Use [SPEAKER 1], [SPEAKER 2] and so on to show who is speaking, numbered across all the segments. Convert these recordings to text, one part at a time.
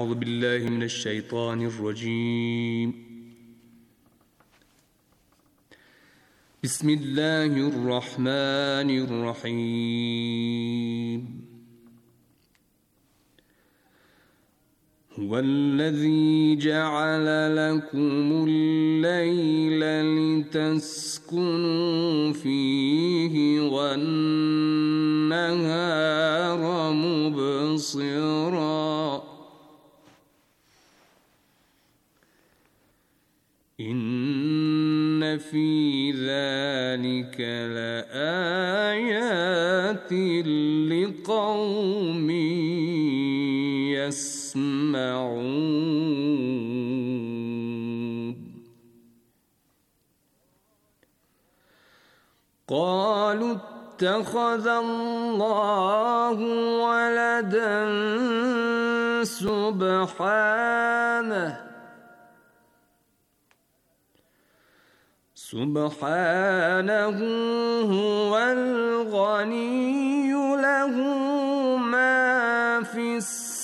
[SPEAKER 1] أعوذ بالله من الشيطان الرجيم. بسم الله الرحمن الرحيم. هو الذي جعل لكم الليل لتسكنوا فيه والنهار مبصرا إن في ذلك لآيات لقوم يسمعون. قالوا اتخذ الله ولدا سبحانه هو الغني له ما في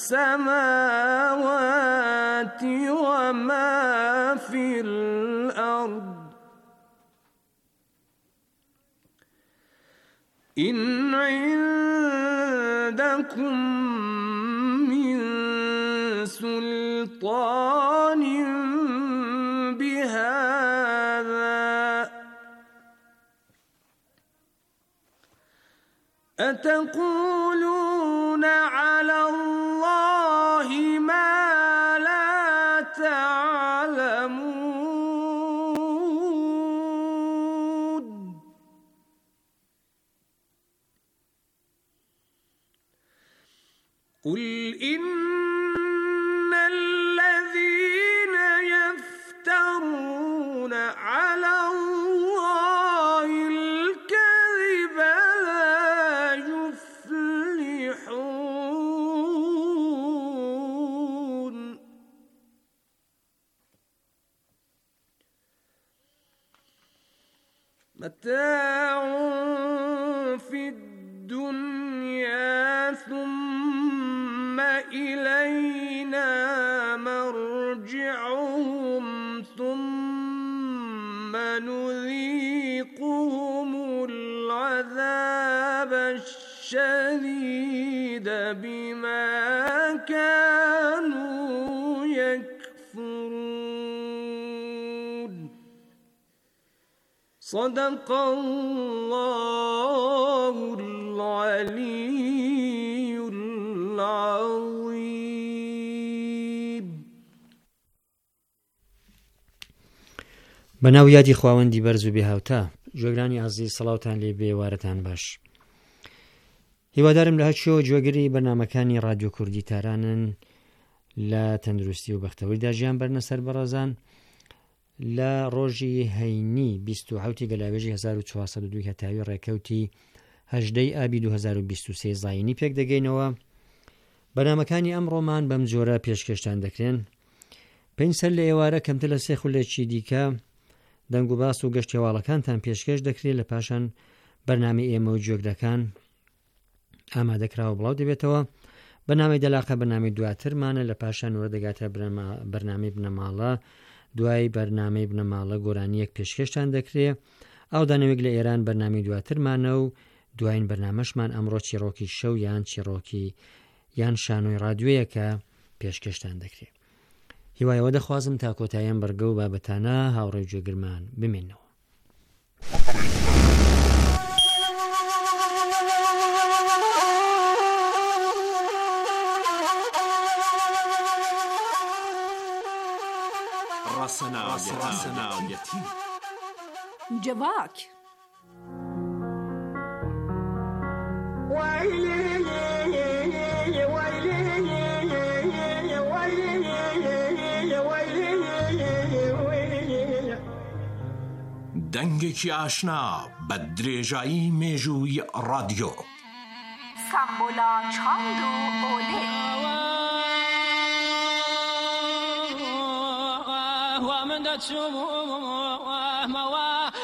[SPEAKER 1] السماوات وما في الأرض إن عندكم من سلطان بهذا أتقولون على الله ما لا تعلمون. قل إن الذين يفترون على الله الكذب لا يفلحون. متاع في الدنيا ثم إلينا مرجعهم ثم نذيقهم العذاب الشديد بما كانوا يكفرون. صدق الله العلي العظيم.
[SPEAKER 2] بەناو یادی خواوەندی بەرز و بێهاوتا گوێگرانی عەزیز سەڵاوتان لێ بێ، وارەتان باش. هیوادارم لە هەچیەوە گوێگری بەرنامەکانی رادیۆ کوردی تارانن لە تەندروستی و بەختەوەریدا ژیان بەرنە سەر بەڕێزان. لە ڕۆژی هەینی 27 گەلاوێژی 1402 هەتاوی ڕێکەوتی 18 ئابی 2023 زاینی پێک دەگەینەوە. بەرنامەکانی ئەمڕۆمان بەم جۆرە پێشکەشتان دەکرێن. پێنج سەر لە ئێوارە کەمتر لە 3 خولێکی دیکە دەنگ و باس و گەشت هێواڵەکانتان پێشکەش دەکرێت. لە پاشان بەرنامەی ئێمە و گوێگرەکان ئامادەکراوە بڵاو دەبێتەوە. بەرنامەی دەلاقە بەرنامەی دواترمانە، لە پاشان وەرە دەگاتە بەرنامەی بنەماڵە. دوای بەرنامەی بنەماڵە گۆرانیەک پێشکەشتان دەکرێت. ئەو دانەوێک لە ئێران بەرنامەی دواترمانە و دوایین بەرنامەشمان ئەمڕۆ چیرۆکی شەو یان چیرۆکی یان شانۆی ڕادیۆیەکە پێشکەشتان دەکرێت. هیوایەوە دەخوازم تا کۆتاییان بەرگە و بابەتانە هاوڕێی گوێگرمان بمێنەوە.
[SPEAKER 3] ڕاسەناویەتی
[SPEAKER 4] جەواک
[SPEAKER 3] دەنگێکی ئاشنا بە درێژایی مێژووی ڕادیۆ.
[SPEAKER 4] سامبۆلا چاند و ئۆلێ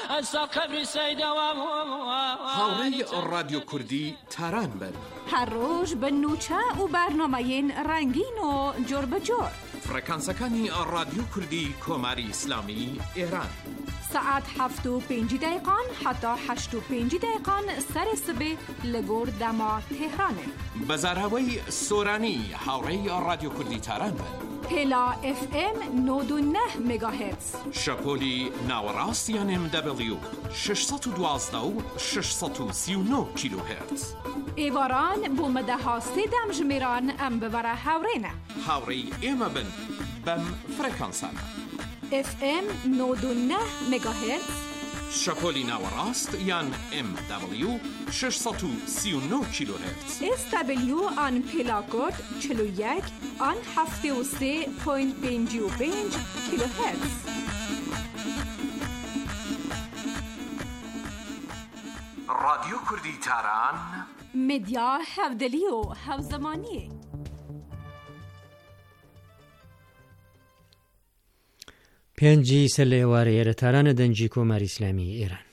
[SPEAKER 3] هاوڕێی ڕادیۆ کوردی تاران بن.
[SPEAKER 4] هەر ڕۆژ بە نوچە و بەرنامەیەن ڕەنگین و جۆر بەجۆر.
[SPEAKER 3] فڕەکانسەکانی ڕادیۆ کوردی کۆماری ئیسلامی ئێران.
[SPEAKER 4] سعات 7:05 حتا 8:05 سەری سبێ لە گۆر دەما تێهرانێ.
[SPEAKER 3] بەزاراوەی سۆرانی هاوڕێی ڕادیۆ کوردی تاران بن.
[SPEAKER 4] پێلا FM 99 مگاهرتز.
[SPEAKER 3] شەپۆلی ناوەڕاست یان MW 612 و 639 کیلوهرتز.
[SPEAKER 4] ئێواران بۆ مەدەها سێدەم ژمێران ئەم ببەرە هاوڕێنە.
[SPEAKER 3] هاوڕێی ئێمە بن بەم فڕەکانسانە.
[SPEAKER 4] FM 99 مگاهرتز.
[SPEAKER 3] شەپۆلی ناوەڕاست یان MW 639 کیلوهرتز. SW
[SPEAKER 4] آن پێلاکۆد 41 آن 73.55 کیلوهرتز.
[SPEAKER 3] رادیۆ کوردی تاران
[SPEAKER 4] مدیا هەودەلی و هەوزەمانی.
[SPEAKER 2] پێنجی سەر لە ئێوارە ئێرە تارانە دەنجی کۆماری ئیسلامی ئێران.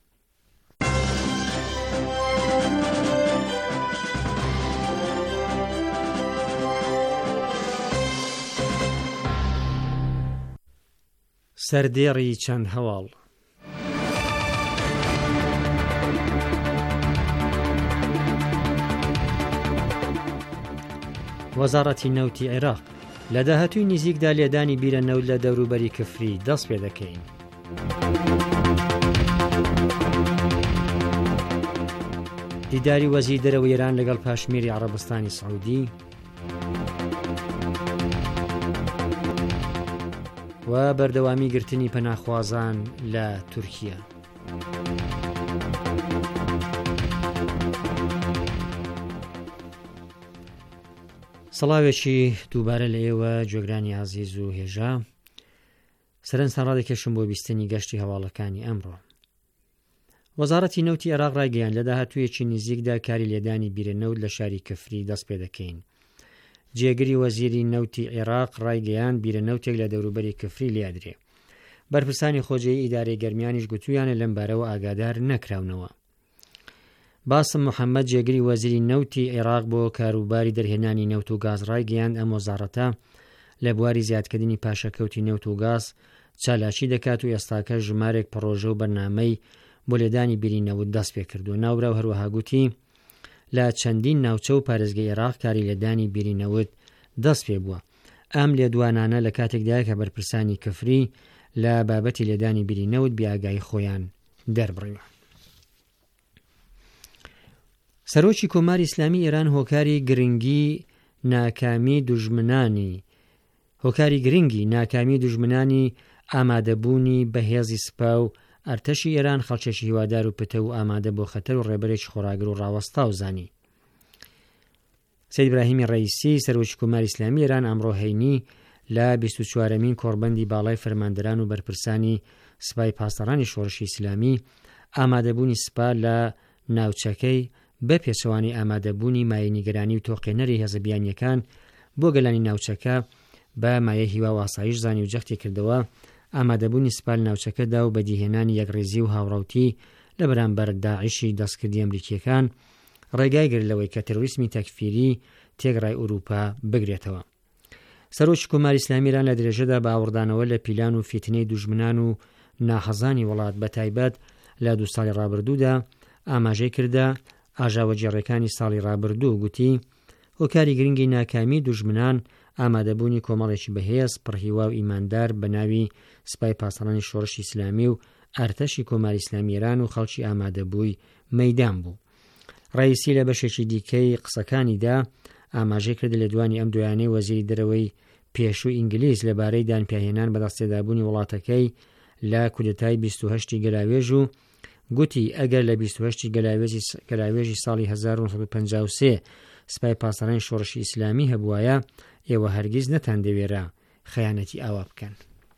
[SPEAKER 2] سەردێڕی چەند هەواڵ. وەزارەتی نەوتی عێراق لە داهاتووی نزیکدا لێدانی بیرە نەوت لە دەوروبەری کفری دەست پێ دەکەین. دیداری وەزیری دەرەوەی ئێران لەگەڵ پاشمیری عەرەبستانی سەعودی و بەردەوامی گرتنی پەناخوازان لە تورکیا. سەڵاوێکی دووبارە لە ئێوە جۆگرانی عەزیز و هێژا. سەرنجتان ڕادێکێشم بۆ بیستنی گەشتی هەواڵەکانی ئەمڕۆ. وەزارەتی نەوتی عێراق ڕایگەیاند لە داهاتوویەکی نزیکدا کاری لێدانی بیرە نەوت لە شاری کفری دەست پێ دەکەین. جێگری وەزیری نەوتی عێراق ڕایگەیاند بیرە نەوتێک لە دەوروبەری کفری لێدرێ. بەرپرسانی خۆجێی ئیدارەی گەرمیانیش گوتویانە لەم بارەوە ئاگادار نەکراونەوە. باسم محەممەد جێگری وەزیری نەوتی عێراق بۆ کاروباری دەرهێنانی نەوت و گاز ڕایگەیاند ئەم وەزارەتە لە بواری زیادکردنی پاشەکەوتی نەوت و گاز چالاکی دەکات و ئێستاکە ژمارێک پڕۆژە و بەرنامەی بۆ لێدانی بیری نەوت دەست پێ کردو. ناوراو هەروەها گوتی لە چەندین ناوچە و پارێزگای عێراق کاری لێدانی بیری نەوت دەست پێ بووە. ئەم لێدوانانە لە کاتێکدا کە بەرپرسانی کفری لە بابەتی لێدانی بیری نەوت بیاگای خۆیان دەربڕیوە. سەرۆکی کۆماری ئیسلامی ئێران هۆکاری گرنگی ناکامی دوژمنانی ئامادەبوونی بەهێزی سپا و ئەرتەشی ئێران خەڵکێکی هیوادار و پتە و ئامادە بۆ خەتەر و ڕێبەرێکی خۆراگر و ڕاوەستا و زانی. سەید ئیبراهیمی ڕەیسی سەرۆکی کۆماری ئیسلامی ئێران ئەمڕۆ هەینی لە 24مین کۆڕبەندی باڵای فەرماندەران و بەرپرسانی سپای پاسەڕانی شۆڕشی ئیسلامی ئامادەبوونی سپا لە ناوچەکەی بە پێچەوانی ئامادەبوونی مایە نیگەرانی و تۆقێنەری هێزەبیانیەکان بۆ گەلانی ناوچەکە بە مایە هیوا و ئاسایش زانی و جەختی کردەوە ئامادەبوونی سپا لە ناوچەکەدا و بەدیهێنانی یەکڕێزی و هاوڕاوتی لە بەرامبەر داعیشی دەستکردی ئەمریکیەکان ڕێگای گرلەوەی کە تێڕۆریسمی تەکفیری تێگڕای ئوروپا بگرێتەوە. سەرۆکی کۆماری ئیسلامی ئێران لە درێژەدا بە ئاوردانەوە لە پیلان و فیتنەی دوژمنان و ناحەزانی وڵات بە تایبەت لە 2 ساڵی ڕابردوودا ئاماژەی کردە ئاژاوە جێڕێکانی ساڵی ڕابردوو گوتی هۆکاری گرنگی ناکامی دوژمنان ئامادەبوونی کۆمەڵێکی بەهێز پڕهیوا و ئیماندار بە ناوی سپای پاسەڕانی شۆڕشی ئیسلامی و ئەرتەشی کۆماری ئیسلامی ئێران و خەڵکی ئامادەبووی مەیدان بوو. ڕئیسی لە بەشێکی دیکەی قسەکانیدا ئاماژەی کرد لە دوانی ئەم دویانەی وەزیری دەرەوەی پێشووی ئینگلیز لەبارەی دانپێهێنان بەدەستێدابوونی وڵاتەکەی لە کودەتای 28 گەلاوێژ و گوتی ئەگەر لە 28 گەلاوێژی ساڵی 1953 سپای پاسەڕانی شۆڕشی ئیسلامی هەبوایە ئێوە هەرگیز نەتان دەوێرە خەیانەتی ئاوا بکەن.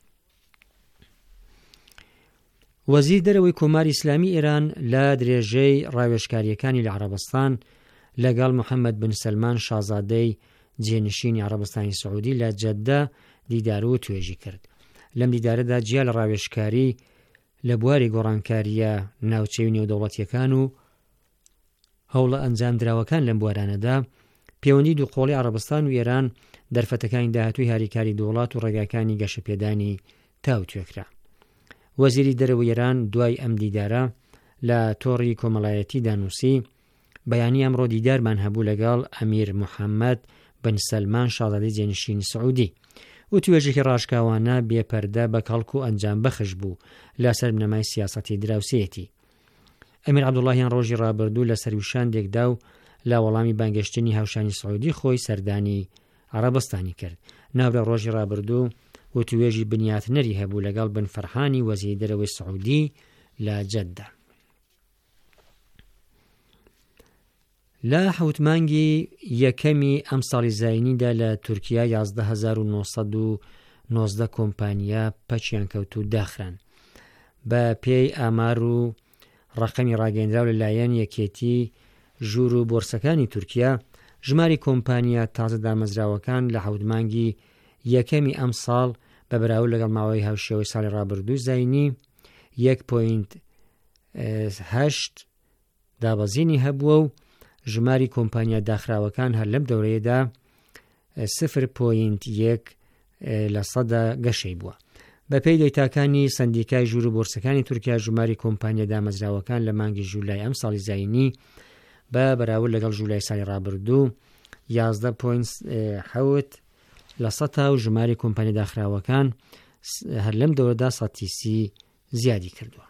[SPEAKER 2] وەزیری دەرەوەی کۆماری ئیسلامی ئێران لە درێژەی ڕاوێژکاریەکانی لە عەرەبستان لەگەڵ محەممەد بن سەلمان شازادەی جێنشینی عەرەبستانی سەعودی لە جەددە دیدار و توێژی کرد. لەم دیدارەدا جیا لە ڕاوێژکاری لە بواری گۆڕانکاریە ناوچەی و نێودەوڵەتیەکان و هەوڵە ئەنجام دراوەکان لەم بوارانەدا پەیوەندی دووقۆڵی عەرەبستان و ئێران دەرفەتەکانی داهاتووی هاریکاری دەوڵات و ڕێگاکانی گەشەپێدانی تاوتوێکرا. وەزیری دەرەوەی ئێران دوای ئەم دیدارە لە تۆڕی کۆمەڵایەتی دانووسی بەیانی ئەمڕۆ دیدارمان هەبوو لەگەڵ ئەمیر محەممەد بن سەلمان شازادەی جێنشینی سعودی و توێژێکی ڕاشکاوانە بێپەردە بە کەڵک و ئەنجام بەخش بوو لەسەر بنەمای سیاسەتی دراوسێتی. ئەمیر عەبدوڵڵاهیان ڕۆژی ڕابردوو لە سەرویشاندێکدا و لا وەڵامی بانگەشتنی هاوشانی سعودی خۆی سەردانی عەرەبستانی کرد. ناوبرە ڕۆژی ڕابردوو و توێژی بنیاتنەری هەبوو لەگەڵ بن فەرحانی وەزیری دەرەوەی سعودی لە جەددە. لە حوتمانگی یەکەمی ئەم ساڵی زاینیدا لە تورکیا 11,919 کۆمپانیا پەچیان کەوت و داخران. بە پێی ئامار و ڕقەمی ڕاگەیەنراو لەلایەن یەکێتی ژوور و بۆرسەکانی تورکیا، ژماری کۆمپانیا تازە دامەزراوەکان لە حوتمانگی یەکەمی ئەم ساڵ بە بەراورد لەگەڵ ماوەی هاوشێوەی ساڵی ڕابردوو زاینی 1.8 دابەزینی هەبووە و ژماری کۆمپانیا داخراوەکان هەر لەم دەورەیەدا 0.1 لە سەدا گەشەی بووە. بە پێی دەیتاکانی سەندیکای ژوور و بۆرسەکانی تورکیا، ژماری کۆمپانیا دامەزراوەکان لە مانگی ژولای ئەم ساڵی زاینی بە بەراورد لەگەڵ ژولای ساڵی ڕابردوو 11.7 لە سەدا و ژماری کۆمپانیا داخراوەکان هەر لەم دەورەدا 30 زیادی کردووە.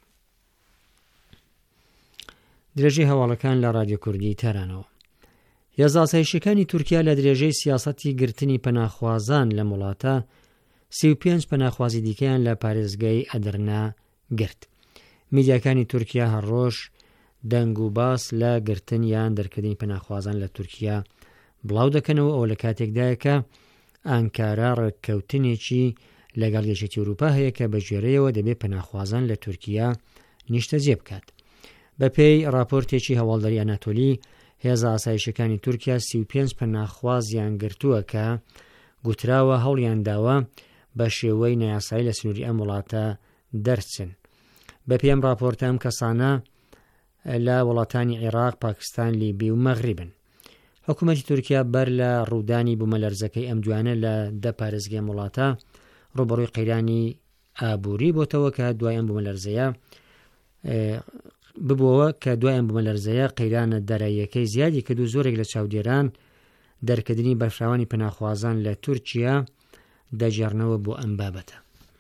[SPEAKER 2] درێژەی هەواڵەکان لە رادیۆ کوردی تارانەوە. یازاسایشەکانی تورکیا لە درێژەی سیاسەتی گرتنی پەناخوازان لە وڵاتە 35 پەناخوازی دیکەیان لە پارێزگای ئەدرنا گرت. میدیاکانی تورکیا هەرڕۆژ دەنگ و باس لە گرتن یان دەرکردنی پەناخوازان لە تورکیا بڵاو دەکەنەوە، ئەو لە کاتێکدایە کە ئانکارا ڕێککەوتنێکی لەگەڵ یەکێتی ئەوروپا هەیە کە بە ژێرەیەوە دەبێت پەناخوازان لە تورکیا نیشتەجێ بکات. بە پێی راپۆرتێکی هەواڵداری ئەناتۆلی، هێزە ئاسایشەکانی تورکیا 35 پەناخوازیان گرتووە کە گوتراوە هەوڵیان داوە بە شێوەی نایاسایی لە سنووری ئەم وڵاتە دەرچن. بە پێم راپۆرتە ئەم کەسانە لە وڵاتانی عێراق، پاکستان، لیبی و مەغریبن. حکوومەتی تورکیا بەر لە ڕوودانی بوومەلەرزەکەی ئەم دوانە لە 10 پارێزگای وڵاتە ڕوبەڕووی قەیرانی ئابووری بۆتەوە کە دوای ئەم بوومەلەرزەیە ببووەوە کە دوای ئەم بوومەلەرزەیە قەیرانە داراییەکەی زیادی کرد و زۆرێک لە چاودێران دەرکردنی بەرفراوانی پەناخوازان لە تورکیا دەجێڕنەوە بۆ ئەم بابەتە.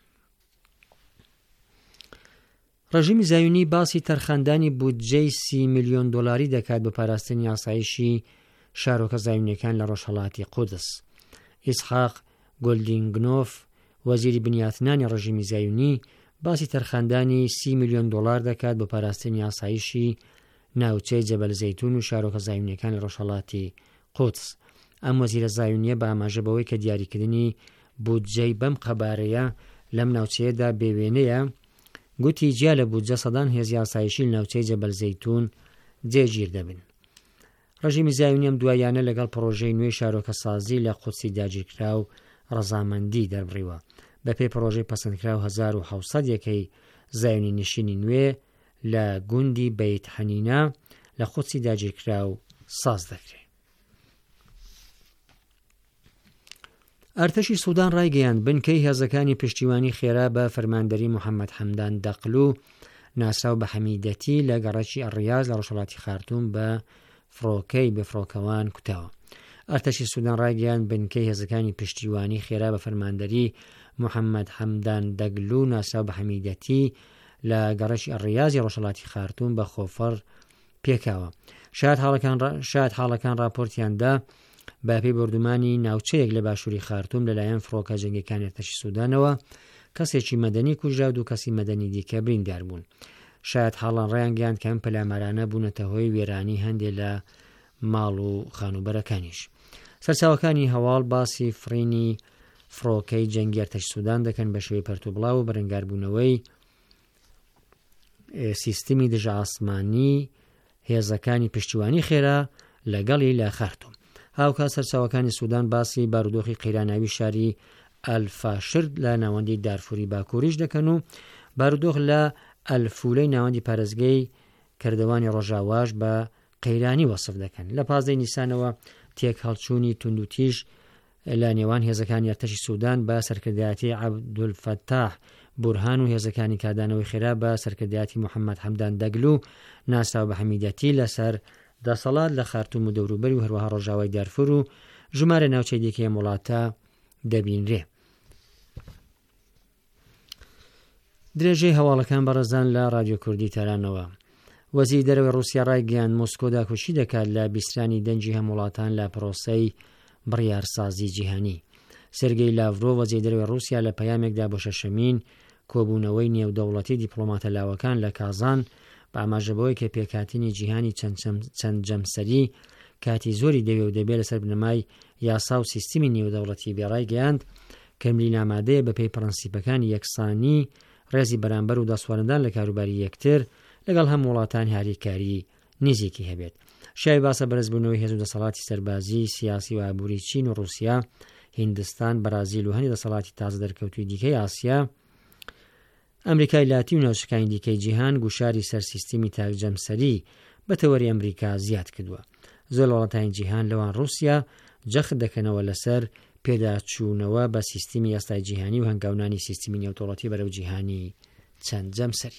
[SPEAKER 2] ڕژیمی زایونی باسی تەرخاندانی بودجەی 30 میلیۆن دۆلاری دەکات بە پاراستنی ئاسایشی شارۆکە زایونیەکان لە ڕۆژهەڵاتی قودس. ئیسحاق گۆلدینگنۆف، وەزیری بنیاتنانی ڕژیمی زایونی، باسی تەرخاندانی 30 میلیۆن دۆلار دەکات بە پاراستنی ئاسایشی ناوچەی جەبەل زەیتون و شارۆکە زایونیەکان لە ڕۆژهەڵاتی قودس. ئەم وەزیرە زایونیە بە ئاماژە بەوەی کە دیاریکردنی بودجەی بەم قەبارەیە لەم ناوچەیەدا بێوێنەیە، گوتی جیا لە بودجە سەدان هێزی ئاسایشی ناوچەی جەبەل زەیتون جێگیر دەبن. ڕژیمی زایونی ئەم دوایانە لەگەڵ پرۆژەی نوێی شارۆکە سازی لە قودسی داگیرکرا و ڕەزامەندی دەربڕیوە. بە پێی پرۆژەی پەسەندکرا و 1700 یەکەی زایونی نشینی نوێ لە گوندی بەیت حەنینە لە قودسی داگیرکرا و ساز دەکرێت. ئەرتەشی سوودان ڕایگەیاند بنکەی هێزەکانی پشتیوانی خێرا بە فەرماندەری محەممەد حەمدان دەقلو ناسراو بە حەمیدەتی لە گەڕەکی ئەڕیاز لە ڕۆژهەڵاتی خارتوم بە فڕۆکەی بفرۆکەوان کوتاوە. ئەرتەشی سوودان ڕایگەیاند بنکەی هێزەکانی پشتیوانی خێرا بە فەرماندەری محەممەد حەمدان دەگلو ناسراو بە حەمیدەتی لە گەڕەکی ئەڕیازی ڕۆژهەڵاتی خارتوم بە خۆفەر پێکاوە. شاید حاڵەکان راپۆرتیاندا بە پێی بردومانی ناوچەیەک لە باشووری خارتوم لەلایەن فڕۆکە جەنگیەکان ئەرتەشی سوودانەوە کەسێکی مەدەنی کوژرا و 2 کەسی مەدەنی دیکە بریندار بوون. شاید حاڵان ڕیان گەیاند کە ئەم پەلامارانە بوونەتە هۆی وێرانی هەندێک لە ماڵ و خانوبەرەکانیش. سەرچاوەکانی هەواڵ باسی فرینی فڕۆکەی جەنگی ئەرتەشی سوودان دەکەن بە شێوەی پەرتوبڵاو و بەرەنگاربوونەوەی سیستمی دژە ئاسمانی هێزەکانی پشتیوانی خێرا لەگەڵی لە خارتوم. هاوکات سەرچاوەکانی سوودان باسی بارودۆخی قەیراناوی شاری ئەلفاشرد لە ناوەندی دارفوری باکووریش دەکەن و بارودۆخ لە ئەلفولەی ناوەندی پارێزگای کردەوانی ڕۆژاواش بە قەیرانی وەسف دەکەن. لە 15 نیسانەوە تێک هەڵچوونی توندوتیژ لە نێوان هێزەکانی ئەرتەشی سوودان بە سەرکردایەتی عەبدولفەتاح بورهان و هێزەکانی کادانەوەی خێرا بە سەرکردایەتی موحەممەد حەمدان دەگلو ناساو بە حەمیدەتی لەسەر دەسەڵات لە خارتوم و دەوروبەری و هەروەها ڕۆژاوای دارفور و ژمارە ناوچەی دیکەی وڵاتە دەبینرێ. درێژەی هەواڵەکان بەڕێزان لە رادیۆ کوردی تارانەوە. وەزیری دەرەوەی رووسیا ڕایگەیاند مۆسکۆ داکۆچی دەکات لە بیسترانی دەنجی هەموو وڵاتان لە پرۆسەی بڕیارسازی جیهانی. سێرگەی لاڤرۆ وەزیری دەرەوەی رووسیا لە پەیامێکدا بۆ شەشەمین کۆبوونەوەی نێودەوڵەتی دیپلۆماتە لاوەکان لە کازان بە ئاماژەبەوەی کە پێکهاتنی جیهانی چەند جەمسەری کاتی زۆری دەوێ و دەبێت لەسەر بنەمای یاسا و سیستمی نێودەوڵەتی بێڕای گەیاند کە ملین ئامادەیە بەپێی پرەنسیپەکانی یەکسانی ڕێزی بەرامبەر و دەسوڵەندان لە کاروباری یەکتر لەگەڵ هەموو وڵاتان هاریکاری نزیکی هەبێت. شای باسە بەرزبوونەوەی هێز و دەسەڵاتی سەربازی سیاسی و ئابووری چین و رووسیا، هیندستان، بەرازیل و هەندێک دەسەڵاتی تازە دەرکەوتوی دیکەی ئاسیا، ئەمریکای لاتی و ناوچەکانی دیکەی جیهان گوشاری سەر سیستمی تاکجەمسەری بە تەوەری ئەمریکا زیاد کردووە. زۆر وڵاتانی جیهان لەوان رووسیا جەخت دەکەنەوە لەسەر پێداچوونەوە بە سیستمی یاستای جیهانی و هەنگاونانی سیستمی نێودەوڵەتی بەرەو جیهانی چەند جەمسەری.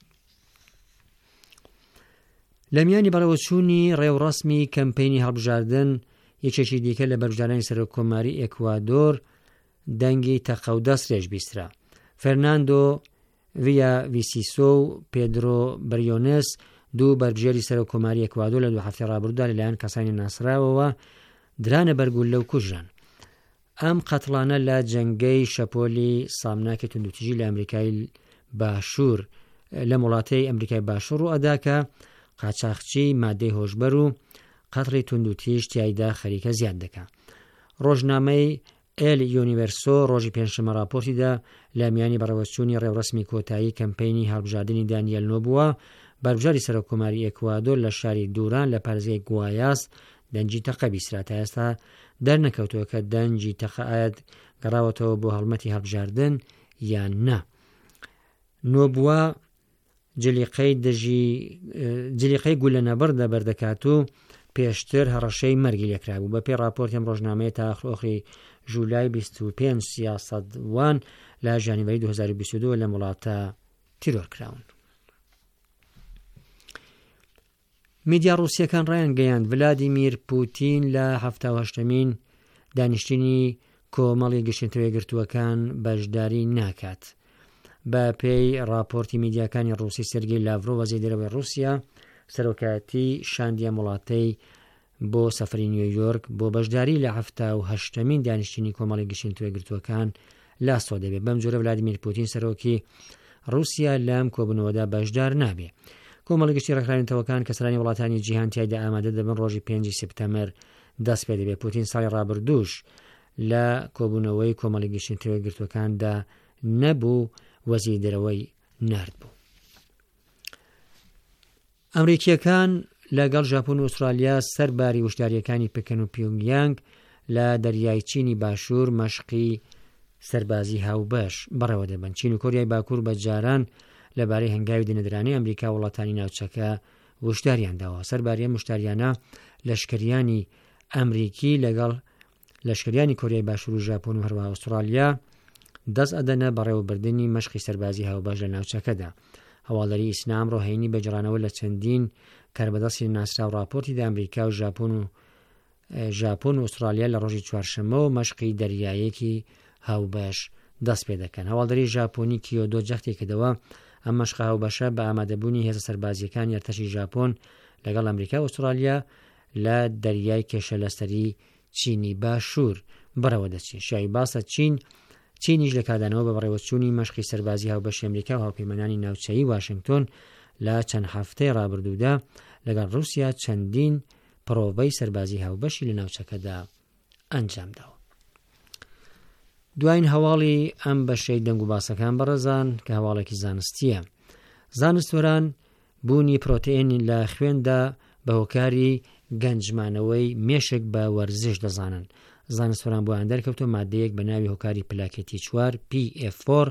[SPEAKER 2] لە میانی بەڕێوەچوونی ڕێوڕەسمی کەمپینی هەڵبژاردن یەکێکی دیکە لە بەرژدارانی سەرۆکۆماری ئێکوادۆر دەنگی تەقەودەست رێژ بیسترا. فەرناندۆ ڤیسیسۆ و پێدرۆ بریۆنس دوو بەربژێری سەرۆکۆماری ئێکوادۆر لە 2 هەفتەی ڕابردوودا لەلایەن کەسانی ناسراوەوە درانە بەرگول لەو کوژران. ئەم قەتڵانە لە جەنگەی شەپۆلی سامناکی توندوتیژی لە ئەمریکای باشوور لە وڵاتەی ئەمریکای باشوور و ئەداکە قاچاقچی مادەی هۆشبەر و قەتڵی توندوتیژ تیایدا خەریکە زیاد دەکات. ڕۆژنامەی ئێل یونیڤەرسۆ ڕۆژی پێنجشەمە راپۆرتیدا لە میانی بەڕێوەچوونی ڕێوڕەسمی کۆتایی کەمپینی هەڵبژاردننی دانیێل نۆبووە بەربژاری سەرۆکۆماری ئێکوادۆر لە شاری دووران لە پارێزگای گوایاس دەنجی تەقە بیسترا. تا ئێستا دەرنەکەوتووە کە دەنجی تەقە ئاەت گەڕاوەتەوە بۆ هەڵمەتی هەڵبژاردن یان نا. نۆبووە جلیقەی گولەنەبەردە بەردەکات و پێشتر هەڕەشەی مەرگی لێکرابوو. بە پێی راپۆرتیم ڕۆژنامەیە تا ئاخری ژولای 25 سیاسەتوان لە ژانیڤەری 2022 لە وڵاتە تیرۆر کراون. میدیا ڕووسیەکان ڕایان گەیاند ڤلادیمیر پوتین لە 78مین دانیشتنی کۆمەڵی گەشتنەوەی گرتووەکان بەشداری ناکات. بە پێی راپۆرتی میدیاکانی ڕووسی سێرگەی لاڤرۆ وەزیری دەرەوەی رووسیا سەرۆکایەتی شاندیە وڵاتەی بۆ سەفری نیویۆرک بۆ بەشداری لە 78مین دانیشتنی کۆمەڵی گەشتنەوەی گرتووەکان لاستۆ دەبێت. بەم جۆرە ڤلادیمیر پوتین سەرۆکی رووسیا لەم کۆبوونەوەدا بەشدار نابێت. کۆمەڵی گشتی ڕێکخراوێنەوەکان کە سەرانی وڵاتانی جیهان تیایدا ئامادە دەبن ڕۆژی 5 سپتەمبەر دەست پێ دەبێت. پوتین ساڵی ڕابردووش لە کۆبوونەوەی کۆمەڵی گەشتنەوەی گرتووەکاندا نەبوو، وەزیری دەرەوەی نرد بوو. ئەمریکیەکان لەگەڵ ژاپۆن و ئوسترالیا سەرباری وشداریەکانی پکن و پیۆنگیانگ لە دەریای چینی باشوور مەشقی سەربازی هاوبەش بەڕێوە دەبن. چین و کۆریای باکوور بە جاران لەبارەی هەنگاوی دەنەدرانی ئەمریکا وڵاتانی ناوچەکە وشداریان داوە. سەرباریە مشتاریانە لەشکریانی ئەمریکی لەگەڵ لەشکریانی کۆریای باشوور و ژاپۆن و هەروەها ئوسترالیا دەست ئەدەنە بەڕێوەبردننی مەشقی سەربازی هاوبەش لە ناوچەکەدا. هەواڵدەری ئیسلام ڕۆهینی بەجڕانەوە لە چەندین کاربەدەستی ناسرا و راپۆرتیدا ئەمریکا و ژاپۆن و ئوسترالیا لە ڕۆژی چوارشەممەوە مەشقی دەریایەکی هاوبەش دەست پێ دەکەن. هەواڵدەری ژاپۆنی کیۆدۆ جەختی کردەوە ئەم مەشق هاوبەشە بە ئامادەبوونی هێزە سەربازیەکان ئەرتەشی ژاپۆن لەگەڵ ئەمریکا و ئوسترالیا لە دەریای کێشە لەستەری چینی باشوور بەڕەوە دەچێت. شای باسە چینیش لە کادانەوە بە بەڕێوەچوونی مەشقی سەربازی هاوبەشی ئەمریکا و هاوپەیمانانی ناوچەیی واشنگتۆن لە چەند هەفتەی ڕابردوودا لەگەڵ رووسیا چەندین پرۆڤەی سەربازی هاوبەشی لە ناوچەکەدا ئەنجام داوە. دوایین هەواڵی ئەم بەشەی دەنگ و باسەکان بەڕێزان کە هەواڵێکی زانستیە. زانستوەران بوونی پرۆتئین لە خوێندا بە هۆکاری گەنجمانەوەی مێشک بە وەرزش دەزانن. زانستوەران بۆیان دەرکەوتۆ مادەیەک بە ناوی هۆکاری پلاکێتی 4 PF4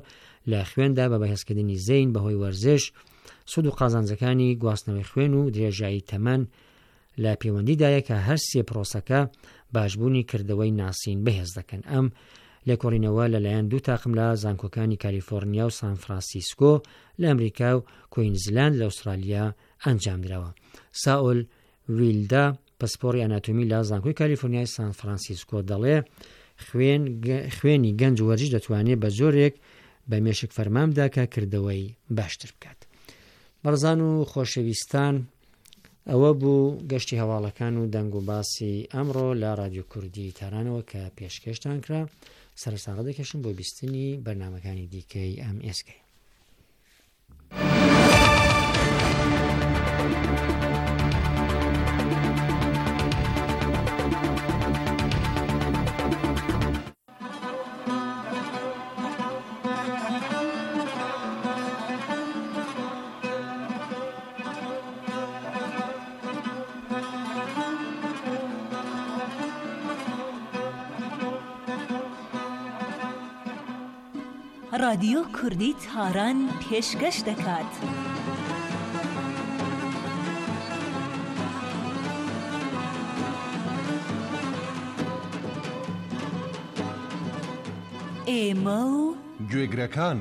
[SPEAKER 2] لە خوێندا بە بەهێزکردنی زەین بەهۆی وەرزش، سود و قازانجەکانی گواستنەوەی خوێن و درێژایی تەمەن لە پەیوەندیدایە کە هەر سێ پرۆسەکە باشبوونی کردەوەی ناسین بەهێز دەکەن. ئەم لێکۆڵینەوە لەلایەن دوو تاقم لە زانکۆکانی کالیفۆرنیا و سان فرانسیسکۆ لە ئەمریکا و کوینزلاند لە ئوسترالیا ئەنجام درراوە. ساول ویلدا پسپۆری ئەناتۆمی لە زانکۆی کالیفۆرنیای سان فرانسیسکۆ دەڵێ خوێنی گەنج و وەرزش دەتوانێت بە زۆرێک بە مێشک فەرمامدا کە کردەوەی باشتر بکات. بەڕزان و خۆشەویستان، ئەوە بوو گەشتی هەواڵەکان و دەنگ و باسی ئەمڕۆ لە رادیۆ کوردی تارانەوە کە پێشکەشتان کرا. سەرساغە دەکەشم بۆ بیستنی بەرنامەکانی دیکەی ئەم ئێسکەی.
[SPEAKER 5] رادیۆ کوردی تاران پێشکەش دەکات. ئێمە و
[SPEAKER 6] گوێگرەکان.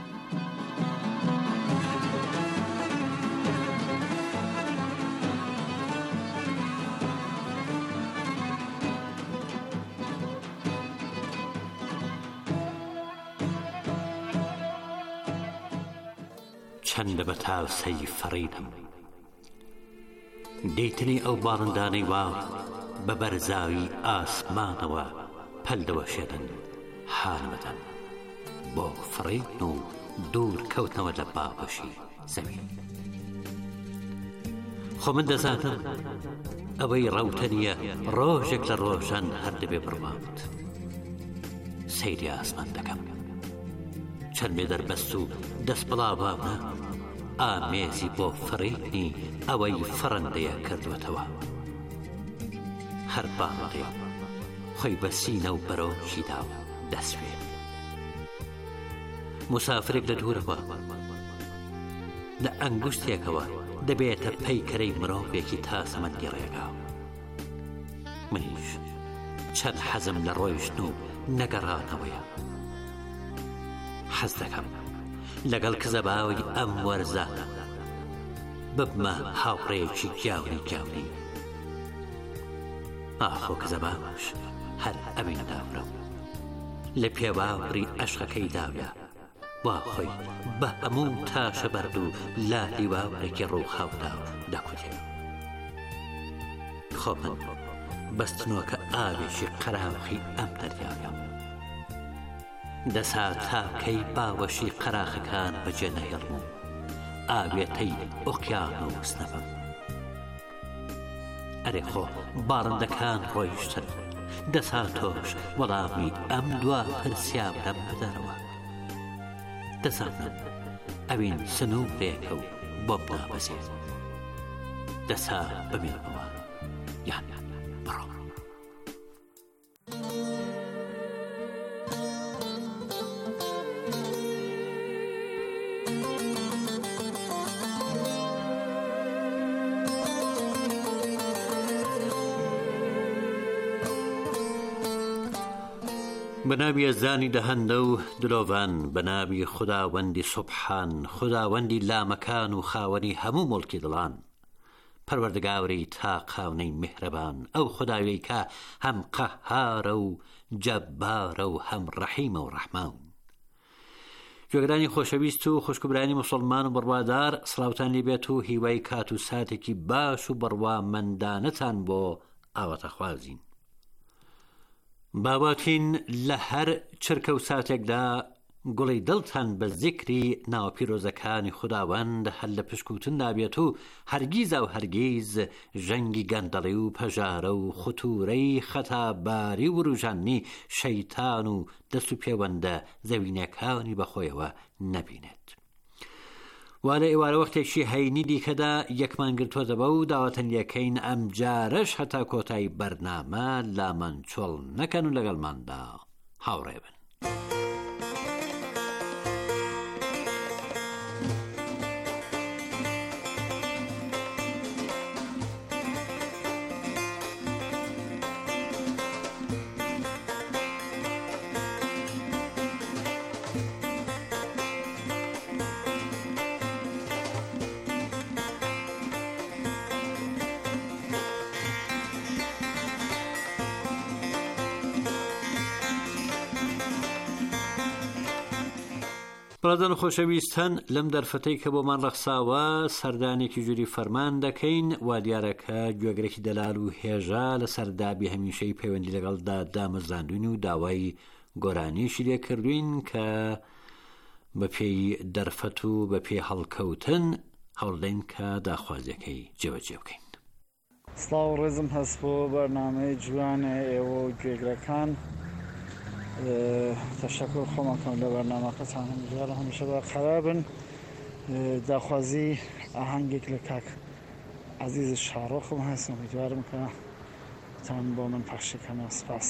[SPEAKER 7] چەندە بە تاوسەی فەڕیدم دەیتنی ئەو باڵندانەی واو بە بەرزاوی ئاسمانەوە پەلدەوە شێدن حالمەدەن بۆ فڕین و دوور کەوتنەوە لە باوەشی زەوین. خۆ من دەزانم ئەوەی ڕەوتەنیە ڕۆژێک لە ڕۆژان هەر دەبێ بڕوات. سەیری ئاسمان دەکەم، چەند بێ دەربەست و دەست بڵاوانە ئامێزی بۆ فڕینی ئەوەی فڕندەیە کردوێتەوە. هەر باڵندەیە خۆی بە سینە و بەرۆشی داو دەسوێ. مسافرێک لە دوورەوە لە ئەنگوشتێکەوە دەبێتە پەیکەرەی مرۆڤێکی تاسەمەندی ڕێگا. منیش چەند حەزم لە ڕۆیشتن و نەگەڕانەوەیە. حەز دەکەم لەگەڵ کزەباوی ئەم وەرزانە ببمە هاوڕێیەکی گیاوری. ئاخۆ کزەباوش هەر ئەوین داورە لە پێواوری عەشقەکەی داویە، وا خۆی بە هەموو تاشە بەرد و لالی واورێکی ڕووخاودا دەکوتێ. خۆ من بەستنەوەکە ئاوێکی قەراوخی ئەم دەریاوە. دەسا تاکەی باوەشی قەراخەکان بەجێ نەهێڵم و ئاوێتەی ئۆقیان و سنەبم. ئەرێ خۆ باڕندەکان ڕۆیشتن، دەسا تۆش وەڵامی ئەم دوا پرسیاوەم بدەرەوە. دەزانم ئەوین سنوورێکە و بۆ بنابەزێت. دەسا بمێنمەوە یان بڕۆ. بەناوی ئەزانی دەهەندە و دلۆڤان، بەناوی خوداوەندی سوبحان، خوداوەندی لامەکان و خاوەنی هەموو مڵکی دڵان، پەروەردگاری تاقاونەی میهرەبان، ئەو خوداوەی کە هەم قەهارە و جەبارە و هەم ڕەحیمە و ڕەحمان. گوێگرانی خۆشەویست و خوشکبرانی موسڵمان و بڕوادار، سڵاوتان لێ بێت و هیوای کات و ساتێکی باش و بڕوامەندانەتان بۆ ئاواتەخوازین. باواتین لە هەر چرکە و ساتێکدا گوڵی دڵتان بە زیکری ناوپیرۆزەکانی خوداوەند هەر لە پشکوتن نابێت و هەرگیز و هەرگیز ژەنگی گەندەڵی و پەژارە و خوتورەی خەتاباری و ڕوژانی شەیتان و دەست و پەیوەندە زەوینەکانی بەخۆیەوە نەبینێت. وا لە ئێوارە وەختێکی هەینی دیکەدا یەکمان گرتووە دەبە و داوەتەن یەکەین ئەم جارەش هەتا کۆتایی بەرنامە لامان چۆڵ نەکەن و لەگەڵماندا هاوڕێ بن. بەڵێن خۆشەویستان لەم دەرفەتەی کە بۆمان ڕەخساوە سەردانێکی ژووری فەرمان دەکەین وا دیارەکە گوێگرێکی دەلال و هێژە لە سەردابی هەمیشەی پەیوەندی لەگەڵدا دامەزراندوین و داوای گۆرانیشی لێکردوین کە بە پێی دەرفەت و بە پێی هەڵکەوتن هەوڵدەین کە داخوازیەکەی جێبەجێ بکەین.
[SPEAKER 6] سڵاو و ڕێزم هەست بۆ بەرنامەی جوانە ئێوە و گوێگرەکان. تەشەکر خۆمەکەم لە بەرنامەکەتان هەمیشە هەمیشە بە خەرابن. داخوازی ئاهەنگێک لە کاک عەزیز شارۆخم هەست، ئومیدوارم کە تان بۆ من پەخشیکەنەوە. سپاس.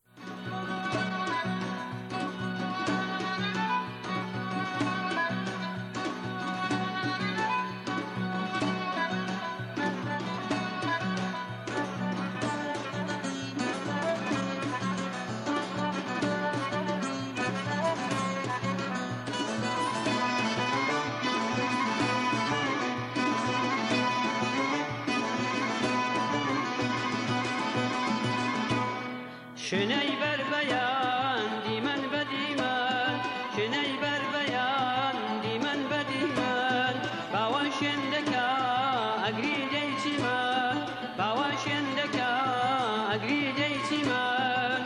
[SPEAKER 8] شنەی بەربەیان دیمەن بە دیمەن، شنەی بەربەیان دیمەن بە دیمەن، باوە شێندەکە ئەگری دەیچیمەن، باوە شێندەکە ئەگری دەیچیمەن.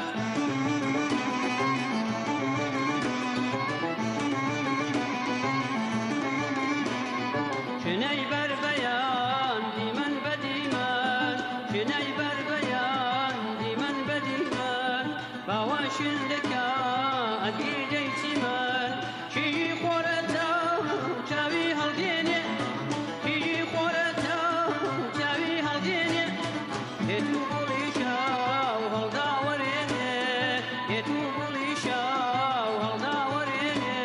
[SPEAKER 8] شنەی بەربەیان دیمەن بە دیمەن، شنەی بەربەیان دیمەن بە دیمەن، باوە شێندەکە ئەگری دەیچیمەن. کیژی خۆرەتە چاوی هەڵدێنێ، کیژی خۆرەتە چاوی هەڵدێنێ، هێت و گوڵی شاو هەڵداوەرێنێ، هێت و گوڵی شاو هەڵداوەرێنێ.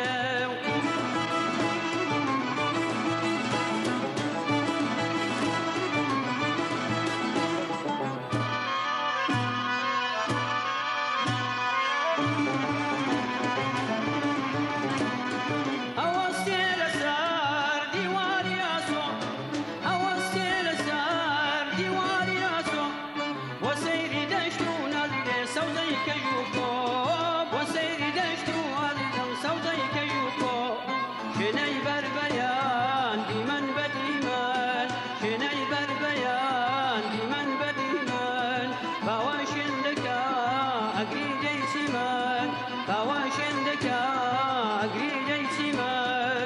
[SPEAKER 8] شنەی بەربەیان دیمەن بە دیمەن، شنەی بەربەیان دیمەن بە دیمەن، باوە شێندەکە ئەگری دەیچیمەن، باوە شێندەکە ئەگری دەیچیمەن.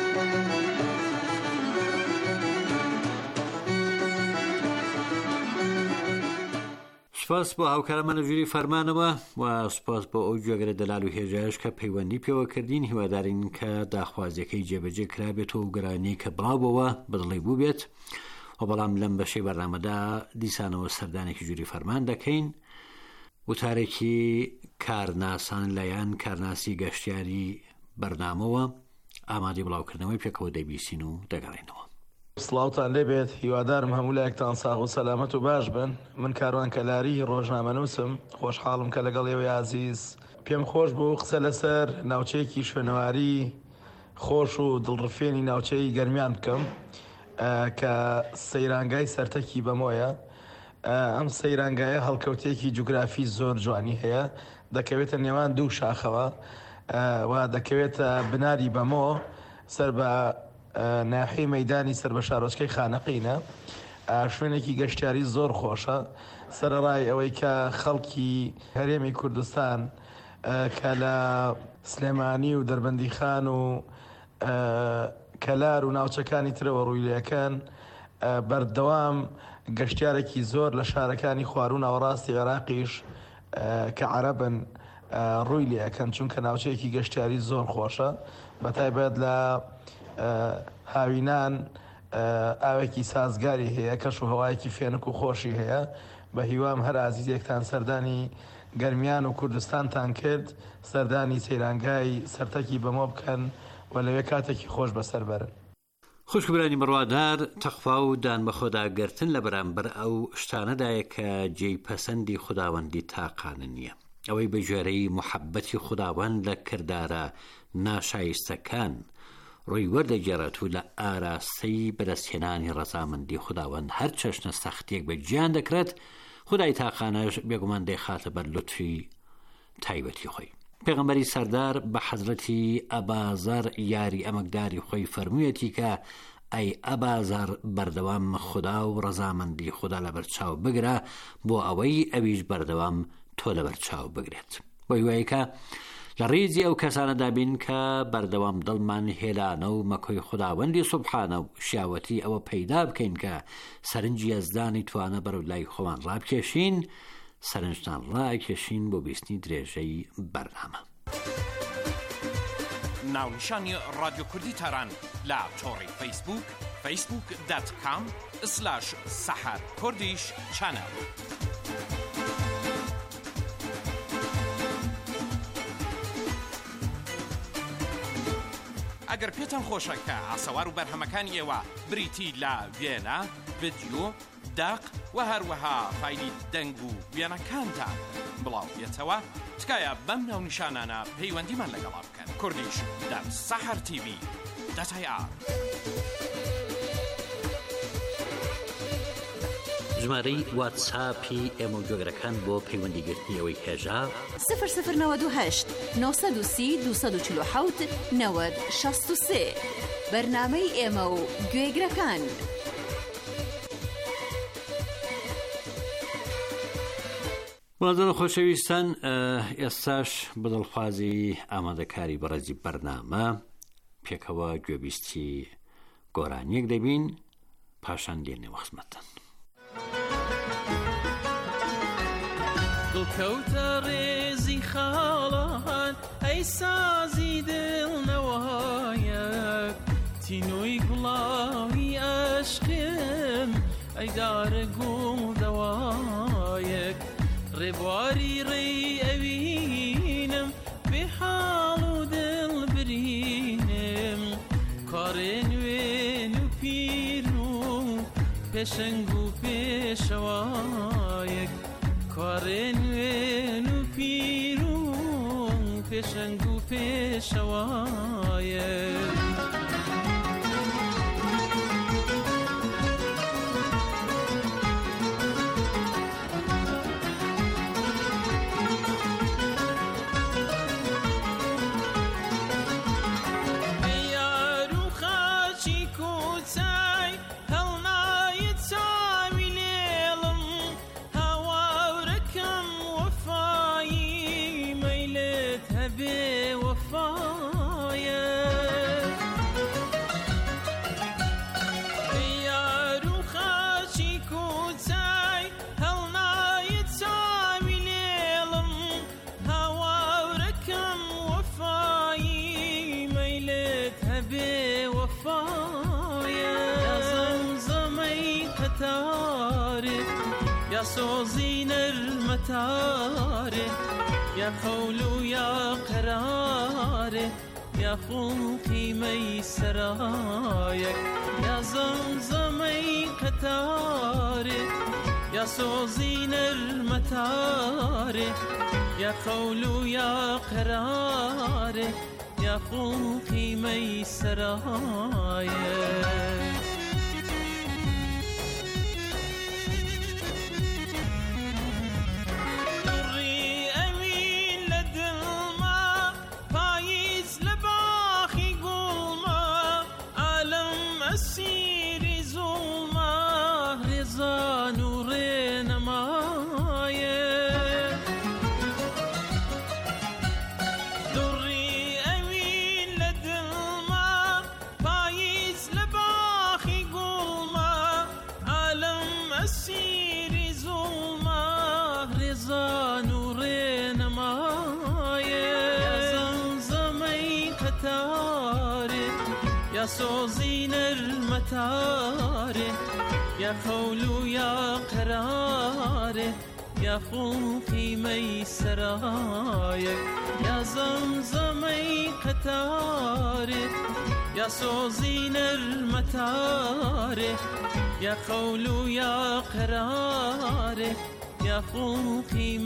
[SPEAKER 7] سپاس بۆ هاوکارەمە لە ژووری فەرمانەوە و سپاس بۆ ئەو گوێگرە دەلال و هێژایش کە پەیوەندی پێوە کردین. هیوادارین کە داخوازیەکەی جێبەجێ کرابێتەوە و گرانی کە بڵاوبەوە بەدڵی بوو بێت. و بەڵام لەم بەشەی بەرنامەدا دیسانەوە سەردانێکی ژووری فەرمان دەکەین، وتارێکی کارناسان لایەن کارناسی گەشتیاری بەرنامەوە ئامادەی بڵاوکردنەوەی پێکەوە دەبیستین و دەگەڕێنەوە.
[SPEAKER 9] سڵاوتان لێبێت، هیوادارم هەموو لایەکتان ساغ و سەلامەت و باش بن. من کاروان کەلاری ڕۆژنامەنووسم، خۆشحاڵم کە لەگەڵ ئێوەی عەزیز. پێم خۆش بوو قسە لەسەر ناوچەیەکی شوێنەواری خۆش و دڵڕفێنی ناوچەی گەرمیان بکەم کە سەیرانگای سەرتەکی بەمۆیە. ئەم سەیرانگایە هەڵکەوتێکی جوگرافی زۆر جوانی هەیە، دەکەوێتە نێوان دوو شاخەوە و دەکەوێتە بناری بەمۆ سەر بە ناحی مەیدانی سەر بە شارۆچکەی خانەقینە. شوێنێکی گەشتیاری زۆر خۆشە، سەرەڕای ئەوەی کە خەڵکی هەرێمی کوردستان کە لە سلێمانی و دەربەندی خان و کەلار و ناوچەکانی ترەوە ڕوویلەکان بەردەوام گەشتیارێکی زۆر لە شارەکانی خواروو ناوەڕاستی عێراقیش کە عەرەبن ڕووی لێەکەن، چونکە ناوچەیەکی گەشتیاری زۆر خۆشە. بەتایبەت لە هاوینان ئاوێکی سازگاری هەیە، کەش و هەوایەکی فێنک و خۆشی هەیە. بە هیوام هەر عەزیزێکتان سەردانی گەرمیان و کوردستانتان کرد، سەردانی سەیرانگای سەرتەکی بەمۆ بکەن و لەوێ کاتێکی خۆش بەسەر بەرن.
[SPEAKER 7] خوشکبرانی بڕوادار، تەخوا و دان بە خۆداگرتن لە بەرامبەر ئەو شتانەدایە کە جێی پەسەندی خوداوەندی تاقانە نییە. ئەوەی بە ژێرەی محەبەتی خوداوەند لە کردارە ناشایستەکان ڕووی وەردەگێڕێت و لە ئاراستەی بەدەستهێنانی ڕەزامەندی خوداوەند هەر چەشنە سەختیەک بە گیان دەکرێت. خودای تاقانەش بێگومان دەیخاتە بەر لوتفی تایبەتی خۆی. پێغەمبەری سەردار بە حەزرەتی ئەبازەر یاری ئەمەکداری خۆی فەرموویەتی کە ئەی ئەبازەر بەردەوام خوددا و ڕەزامەندی خوددا لە بەرچاو بگرە بۆ ئەوەی ئەویش بەردەوام تۆ لە بەرچاو بگرێت. بۆ هیوایکە لە ڕێزی ئەو کەسانەدا بین کە بەردەوام دڵمان هێلانە و مەکۆی خوداوەندی سوبحانە و شیاوەتی ئەوە پەیدا بکەین کە سەرنجی ئەزدانی توانە بەرەو لای خۆمان ڕابکێشین، سەرنجتان ڕاکێشین بۆ بیستنی درێژەی بەرنامە.
[SPEAKER 3] ناونیشانی رادیۆ کوردی تاران لە تۆڕی فەیسبوک facebook.com/سەحەر کوردیش چەنەڵ. ئەگەر پێتان خۆشە کە ئاسەوار و بەرهەمەکانی ئێوە بریتی لە وێنە، ڤیدیۆ، داق و هەروەها فایلی دەنگ و وێنەکانتان بڵاو بێتەوە، تکایە بەم ناونیشانانە پەیوەندیمان لەگەڵا بکەن. کوردیش سەحەر TV .ir.
[SPEAKER 7] ژمارەی واتساپی ئێمە جۆگرەکان بۆ پەیوەندیگرتنی ئەوەی هێژا
[SPEAKER 4] 0098 930 247 90 63. بەرنامەی ئێمە و گوێگرەکان.
[SPEAKER 7] بەڵێن خۆشەویستان، ئێستاش بەدڵخوازی ئامادەکاری بەڕێزی بەرنامە پێکەوە گوێبیستی گۆرانیەک دەبین، پاشان دێنێ وەخزمەتەن.
[SPEAKER 10] دڵکەوتە ڕێزی خاڵان ئەی سازی دڵنەوەیەک، تینۆی گوڵاوی عەشقم ئەی دارە گوڵدەوایەک، ڕێبواری ڕێی ئەوینم بێ حاڵ و دڵ برینم، کارێ نوێن و پیر و پێشەنگ و پێشەوایەک، کارێ نوێن و پیر و پێشەنگ و پێشەوایەک. يا صوزين المتاري يا خولو يا قراري يا خلقي ميسرايك، يا زمزمي قتاري يا صوزين المتاري يا خولو يا قراري يا خلقي ميسرايك. يا صوزين المتاري يا خولو يا قراري يا خلقي ميسرايك، يا زمزمي قتاري يا صوزين المتاري يا خولو يا قراري يا خلقي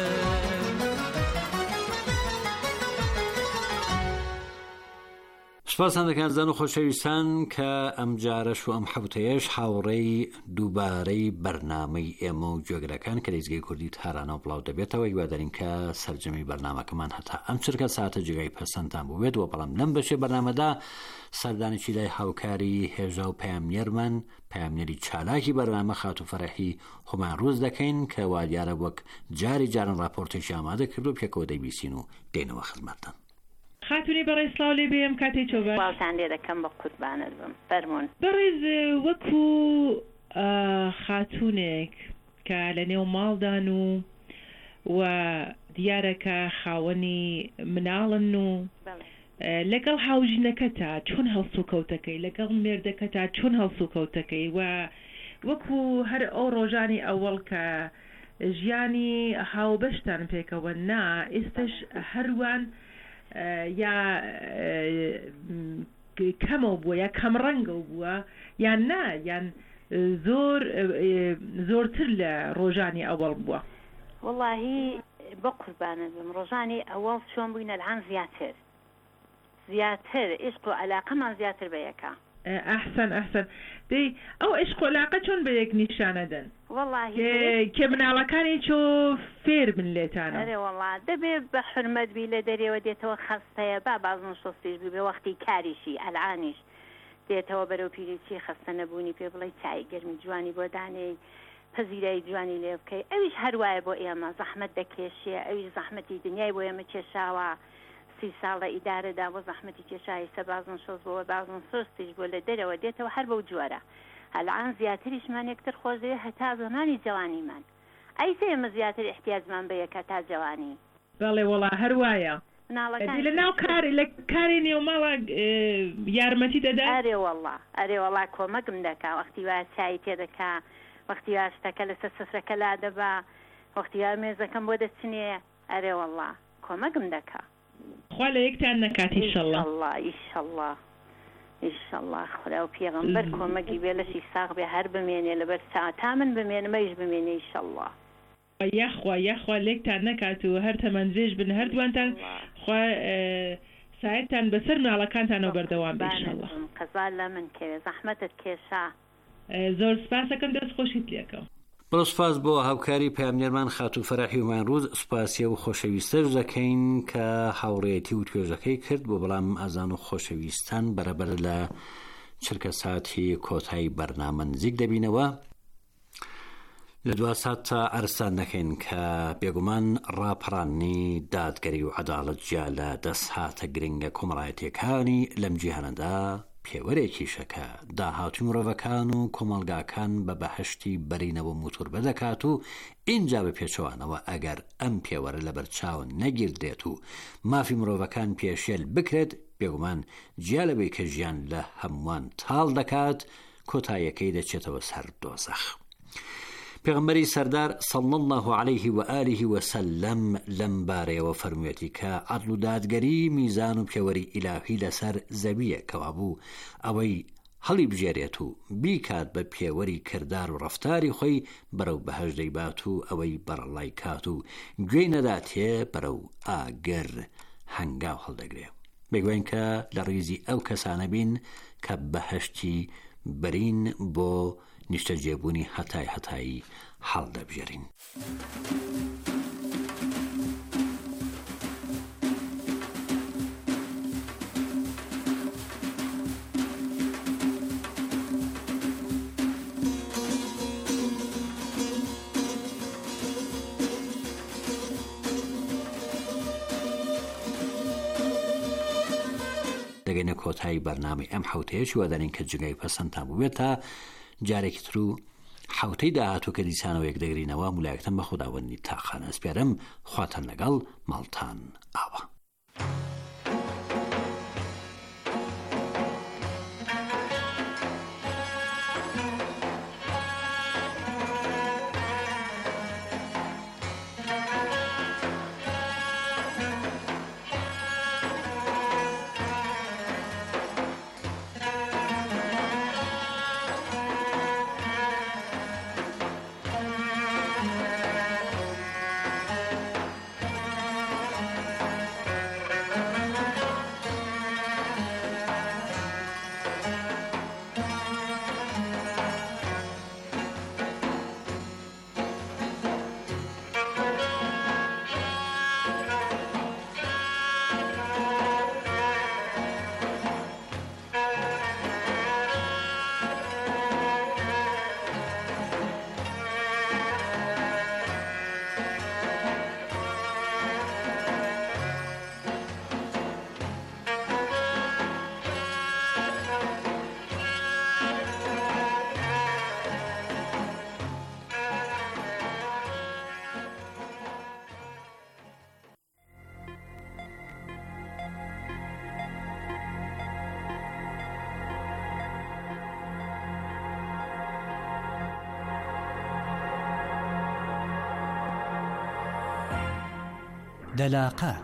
[SPEAKER 10] ميسرايك.
[SPEAKER 7] سپاسان دەکەن زان و خۆشەویستان کە ئەم جارەش و ئەم حوتەیەش هاوڕێی دووبارەی بەرنامەی ئێمە و جۆگرەکان کە لەیزگەی کوردی تارانە بڵاو دەبێتەوە هیوادارین کە سەرجەمی بەرنامەکەمان هەتا ئەم چرکە ساتە جگای پەسەندتان بوێت و بەڵام لەم بەشێ بەرنامەدا سەردانێکی لای هاوکاری هێژا و پەیامنێرمان پەیامنێری چالاکی بەرنامە خاتو فەرەحی هۆمان ڕووز دەکەین کە وا دیارە وەک جاران راپۆرتێکی ئامادە کرد و پێکەوە دەیبیستین و دێنەوە خزمەتتان.
[SPEAKER 11] خاتونی بەڕێز سڵاو لێ بێم کاتێک چۆ باش
[SPEAKER 12] باوتان لێ دەکەم بە قوربانت بم فەرموون.
[SPEAKER 11] بەڕێز وەکو خاتونێک کە لە نێو ماڵدان و دیارەکە خاوەنی مناڵن و لەگەڵ هاوژینەکەتا چۆن هەڵسو کەوتەکەی لەگەڵ مێردەکەتا چۆن هەڵسو کەوتەکەی و وەکو هەر ئەو ڕۆژانی ئەوەڵ کە ژیانی هاوبەشتان پێکەوە نا ئێستش هەروان یا کەمەوە بووە یا کەم ڕەنگە بووە یان نا یان زۆرتر لە ڕۆژانی ئەوەڵ بووە.
[SPEAKER 12] وەڵاهی بە قوربانت بم ڕۆژانی ئەوەڵ چۆن بووینە لەعان زیاتر عشق و عەلاقەمان زیاتر بە یەکە.
[SPEAKER 11] ئەحسن دەی ئەو عشق و عەلاقە چۆن بە یەک نیشانەدەن کە مناڵەکانی چۆ فێر بن لێتانە؟
[SPEAKER 12] ئەرێ وەڵا دەبێ بە حرمەت بی لە دەرێوە دێتەوە خەستەیە با بازن شۆستیش بی بێ وەختی کاریشی ئەلعانیش دێتەوە بەرەو پیرێکی خەستە نەبوونی پێ بڵێ چای گەرمی جوانی بۆ دانەی پەزیرای جوانی لێ بکەی ئەویش هەروایە بۆ ئێمە زەحمەت دەکێشێ ئەویش زەحمەتی دنیای بۆ ئێمە کێشاوە 30 ساڵە ئیدارەدا بۆ زەحمەتی کێشایی سە بازن شۆست بۆەوە بازن سۆستیش بۆ لە دەرەوە دێتەوە هەر بەو جوارە هەلعان زیاتریشمان یەکتر خۆزەیە هەتا زمانی جوانیمان ئەیسە ئێمە زیاتر احتیاجمان بە یەکە تا جوانی.
[SPEAKER 11] بەڵێ وەڵا هەروایە لە ناو لە کاری نێوماڵە یارمەتی دەدا؟
[SPEAKER 12] ئەرێ وەڵا کۆمەکم دەکا وەختی وا چای تێدەکا وەختی وا شتەکە لەسەر سفرەکە لا دەبا وەختی وا مێزەکەم بۆ دەچنێ ئەرێ وەڵا کۆمەکم دەکا.
[SPEAKER 11] خوا لە یەکتان نەکات
[SPEAKER 12] ئیشەڵڵا خورا و پێغەمبەر کۆمەکی بێ لەشی ساغ بێ هەر بمێنێ لەبەر تا من بمێنە مەیش بمێنێ ئیشەڵڵا.
[SPEAKER 11] یاخوا لێکتان نەکات و هەر تەمەنجێش بن هەردووانتان خوا سایتان بەسەر مناڵەکانتانەوە بەردەوام بێ ئیشەڵڵا.
[SPEAKER 12] قەزا لە من کەوێ زەحمەتت کێشا.
[SPEAKER 11] زۆر سپاسەکەم دەستخۆشیت لێکەوە.
[SPEAKER 7] بەڵێ سپاس بۆ هاوکاری پەیامنێرمان خاتو فەرەحی هۆمان ڕووز سپاسیە و خۆشەویستەش دەکەین کە هاوڕێتی و توێژەکەی کرد بۆ بەڵام ئازان و خۆشەویستان بەرەبەر لە چرکە ساتی کۆتایی بەرنامە نزیک دەبینەوە. لە دوا سات تا ئەرسان دەکەین کە بێگومان ڕاپەڕانی دادگەری و عەداڵەت جیا لە دەست هاتە گرنگە کۆمەڵایەتیەکانی لەم جیهانەدا پێوەرێکی شەکە داهاتوی مرۆڤەکان و کۆمەلگاکان بە بەهشتی بەرینەوە موتور بەدەکات و اینجا بە پێچەوانەوە ئەگەر ئەم پێوەرە لە بەرچاون نەگیردێت و مافی مرۆڤەکان پێشێل بکرێت بێگومان جیا لەبەی کە ژیان لە هەمووان تاڵ دەکات کۆتاییەکەی دەچێتەوە سەر دۆزەخ. پێغەمبەری سەردار صلی الله عليه و آله وسلم لەم بارەیەوە فەرموویەتی کە عەدڵ و دادگەری میزان و پێوەری ئیلاهی لەسەر زەویە کەوا بوو ئەوەی هەڵی بژێرێت و بیکات بە پێوەری کردار و ڕەفتاری خۆی بەرەو بەهەش دەیبات و ئەوەی بەرەڵای کات و گوێی نەداتێ بەرەو ئاگەر هەنگاو هەڵدەگرێ. بێگوێن کە لە ڕیزی ئەو کەسانە بین کە بەهشتی برین بۆ نیشتە جێبوونی هەتایی هەڵدەبژێرین. دەگەینە کۆتایی بەرنامەی ئەم حوتەیەش وادارین کە جگای پەسەندتان بوێت تا جارێکی تر و حوتەی داهاتوو کە دیسانەوە یەک دەگرینەوە مولایەکتن بە خوداوەندی تاقانە ئەسپێرم خواتان لەگەڵ ماڵتان ئاوە.
[SPEAKER 13] دەلاقە.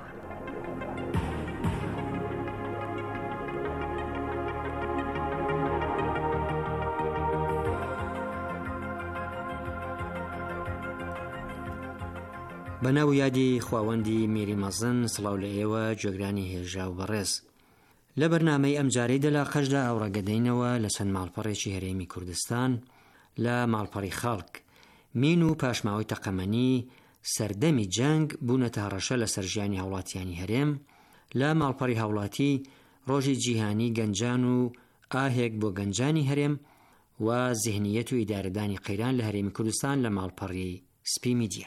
[SPEAKER 2] بەناو یادی خواوەندی میری مەزن سڵاو لە ئێوە جێگرانی هێژا و بەڕێز. لە بەرنامەی ئەمجارەی دەلاقەشدا ئاوڕەگەدەینەوە لە چەند ماڵپەڕێکی هەرێمی کوردستان لە ماڵپەڕی خەڵک. مین و پاشماوەی تەقەمەنی سەردەمی جەنگ بوونەتە هەڕەشە لە سەرژیانی هاوڵاتیانی هەرێم. لە ماڵپەڕی هاوڵاتی ڕۆژی جیهانی گەنجان و ئاهێک بۆ گەنجانی هەرێم و زیهنیەت و ئیدارەدانی قەیران لە هەرێمی کوردستان لە ماڵپەڕی سپی میدیا.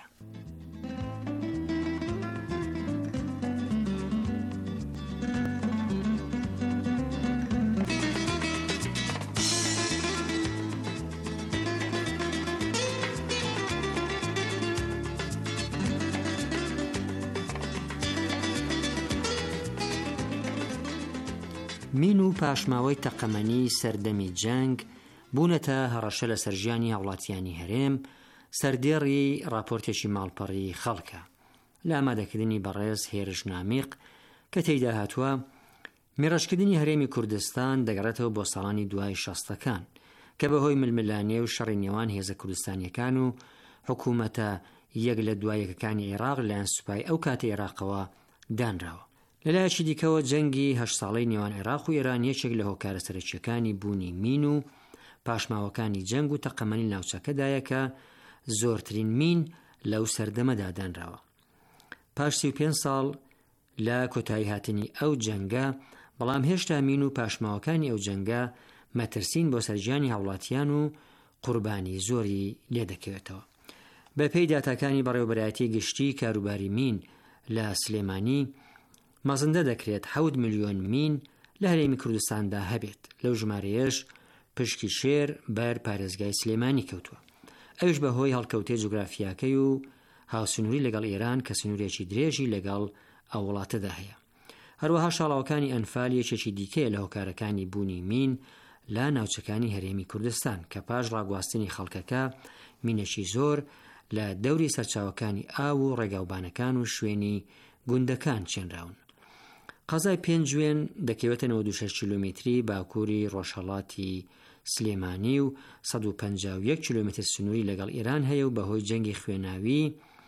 [SPEAKER 2] مین و پاشماوەی تەقەمەنی سەردەمی جەنگ بوونەتە هەڕەشە لە سەرژیانی هاوڵاتیانی هەرێم سەردێڕی راپۆرتێکی ماڵپەڕی خەڵکە لە ئامادەکردنی بەڕێز هێرش نامیق کە تێیدا هاتووە میڕەشکردنی هەرێمی کوردستان دەگەڕێتەوە بۆ ساڵانی دوای شەستەکان کە بەهۆی ململانێ و شەڕی نێوان هێزە کوردستانیەکان و حکوومەتە یەک لە دوایەکەکانی عێراق لەلایەن سوپای ئەو کاتی عێراقەوە دانراوە. لەلایەکی دیکەوە جەنگی 8 ساڵەی نێوان عێراق و ئێران یەکێک لە هۆکارە سەرەکیەکانی بوونی مین و پاشماوەکانی جەنگ و تەقەمەنی ناوچەکەدایە کە زۆرترین مین لەو سەردەمەدا دانراوە. پاش 35 ساڵ لە کۆتایی هاتنی ئەو جەنگە بەڵام هێشتا مین و پاشماوەکانی ئەو جەنگە مەترسین بۆ سەرجیانی هاوڵاتیان و قوربانی زۆری لێ دەکەوێتەوە. بە پێی داتاکانی بەڕێوەبەرایەتی گشتی کاروباری مین لە سلێمانی مەزندە دەکرێت 7 ملیۆن مین لە هەرێمی کوردستاندا هەبێت. لەو ژمارەیەش پشکی شێر بەر پارێزگای سلێمانی کەوتووە. ئەوش بەهۆی هەڵکەوتێ جوگرافیاکەی و هاوسنووری لەگەڵ ئێران کە سنوورێکی درێژی لەگەڵ ئەو وڵاتەدا هەیە. هەروەها شاڵاوەکانی ئەنفال یەکێکی دیکەیە لە هۆکارەکانی بوونی مین لە ناوچەکانی هەرێمی کوردستان کە پاش ڕاگواستنی خەڵکەکە مینێکی زۆر لە دەوری سەرچاوەکانی ئاو و ڕێگاوبانەکان و شوێنی گوندەکان چێنراون. قەزای 5 جوێن دەکەوێتە 96 کیلۆمتری باکووری ڕۆژهەڵاتی سلێمانی و 151 کیلۆمتر سنووری لەگەڵ ئێران هەیە و بەهۆی جەنگی خوێناوی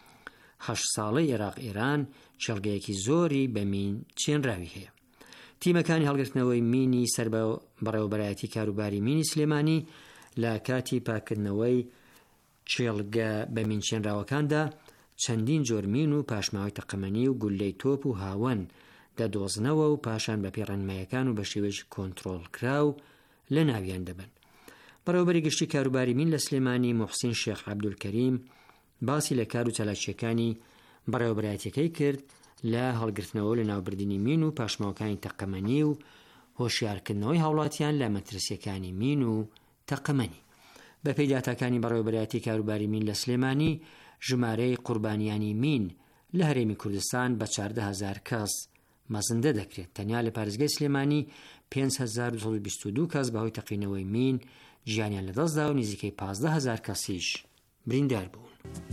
[SPEAKER 2] 8 ساڵەی عێراق ئێران چێڵگەیەکی زۆری بە مین چێنراوی هەیە. تیمەکانی هەڵگرتنەوەی مینی سەر بەڕێوەبەرایەتی کاروباری مینی سلێمانی لە کاتی پاکردنەوەی چێڵگە بە مین چێنراوەکاندا چەندین جۆر مین و پاشماوەی تەقەمەنی و گولەی تۆپ و هاون دەدۆزنەوە و پاشان بە پێڕەنمایەکان و بە شێوەیەکی کۆنتڕۆڵ کراو لە ناویان دەبن. بەڕێوەبەری گشتی کاروباری مین لە سلێمانی موحسین شێخ عەبدولکەریم باسی لە کار و چالاکیەکانی بەڕێوەبەرایەتیەکەی کرد لە هەڵگرتنەوە لە ناوبردنی مین و پاشماوەکانی تەقەمەنی و هۆشیارکردنەوەی هاوڵاتیان لە مەترسیەکانی مین و تەقەمەنی. بە پێی داتاکانی بەڕێوەبەرایەتی کاروباری مین لە سلێمانی ژمارەی قوربانیانی مین لە هەرێمی کوردستان بە 14,000 کەس مەزندە دەکرێت. تەنیا لە پارێزگای سلێمانی 5,222 کەس بەهۆی تەقینەوەی مین ژیانیان لەدەستدا و نزیکەی 15,000 کەسیش بریندار بوون.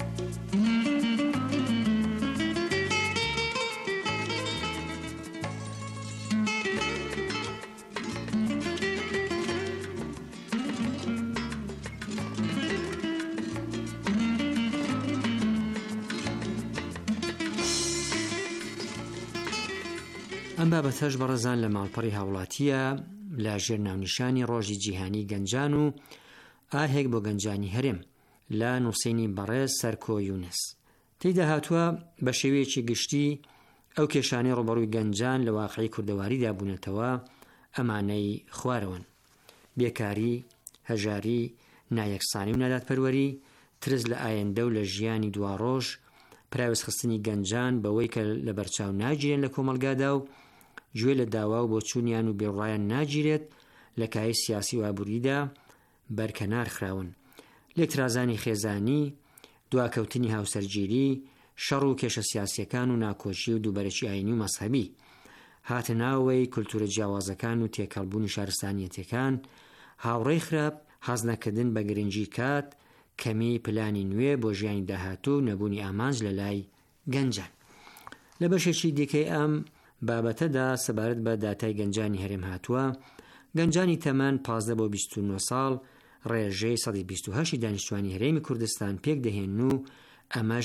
[SPEAKER 2] ئەم بابەتەش بەڕێزان لە ماڵپەڕی هاوڵاتیە لە ژێر ناونیشانی ڕۆژی جیهانی گەنجان و ئاهێک بۆ گەنجانی هەرێم لە نووسینی بەڕێز سەرکۆ یونس. تێیدا هاتووە بە شێوەیەکی گشتی ئەو کێشانەی ڕوبەڕووی گەنجان لە واقعی کوردەواریدا بوونەتەوە ئەمانەی خوارەوەن: بێکاری، هەژاری، نایەکسانی و نادادپەروەری، ترس لە ئایندە و لە ژیانی دواڕۆژ، پراوێستخستنی گەنجان بەوەی کە لە بەرچاو ناگیرێن لە کۆمەلگادا و گوێ لە داوا و بۆ چوونیان و بێڕایان ناگیرێت لە کای سیاسی و ئابووریدا بەرکەنار خراون، لێکترازانی خێزانی، دواکەوتنی هاوسەرگیری، شەڕ و کێشە سیاسیەکان و ناکۆشی و دووبەرەکی ئاینی و مەسەبی، هاتناوەی کولتورە جیاوازەکان و تێکەڵبوونی شارستانیەتەکان، هاوڕێی خراپ، حەزنەکردن بە گرنگی کات، کەمی پلانی نوێ بۆ ژیانی داهاتوو و نەبوونی ئامانج لە لای گەنجان. لە بەشێکی دیکەی ئەم بابەتەدا سەبارەت بە داتای گەنجانی هەرێم هاتووە. گەنجانی تەمەن 15 بۆ 29 ساڵ ڕێژەی 128 دانیشتوانی هەرێمی کوردستان پێک دەهێن و ئەمەش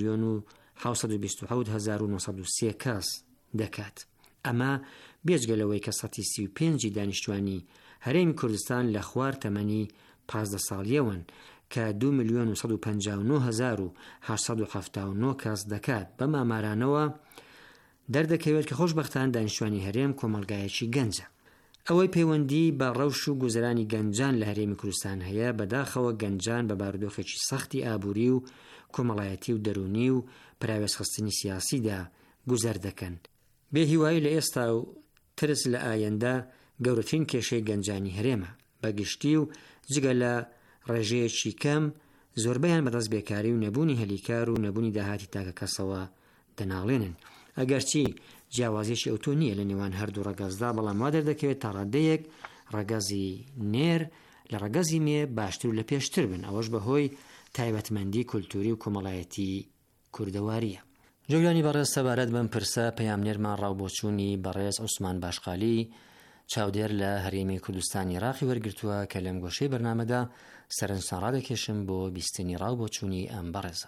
[SPEAKER 2] 1,727,903 کەس دەکات. ئەمە بێجگەلەوەی کە 135 دانیشتوانی هەرێمی کوردستان لە خوار تەمەنی 15 ساڵیەوەن کە 2,159,879 کەس دەکات. بە مامارانەوە دەردەکەوێت کە خۆشبەختان دانیشتوانی هەرێم کۆمەلگایەکی گەنجە. ئەوەی پەیوەندی بە ڕەوش و گوزەرانی گەنجان لە هەرێمی کوردستان هەیە، بەداخەوە گەنجان بە بارودۆخێکی سەختی ئابووری و کۆمەڵایەتی و دەرونی و پراوێزخستنی سیاسیدا گوزەر دەکەن. بێهیوایی لە ئێستا و ترس لە ئایەندە گەورەترین کێشەی گەنجانی هەرێمە. بەگشتی و جگە لە ڕێژەیەکی کەم زۆربەیان بەدەست بێکاری و نەبوونی هەلیکار و نەبوونی داهاتی تاکە کەسەوە دەناڵێنن. ئەگەرچی جیاوازیەکی ئەوتۆ نییە لە نێوان هەردوو ڕەگەزدا، بەڵام وا دەردەکەوێت تا ڕادەیەک ڕەگەزی نێر لە ڕەگەزی مێ باشتر و لە پێشتر بن. ئەوەش بەهۆی تایبەتمەندی کولتوری و کۆمەڵایەتی کوردەواریە. جۆگرانی بەڕێز سەبارەت بەم پرسە پەیامنێرمان ڕاوبۆچوونی بەڕێز عوسمان باشقالی چاودێر لە هەرێمی کوردستانی عێراقی وەرگرتووە کە لەم گۆشەی بەرنامەدا سەرنجتان ڕادەکێشم بۆ بیستنی ڕاوبۆچوونی ئەم بەڕێزە.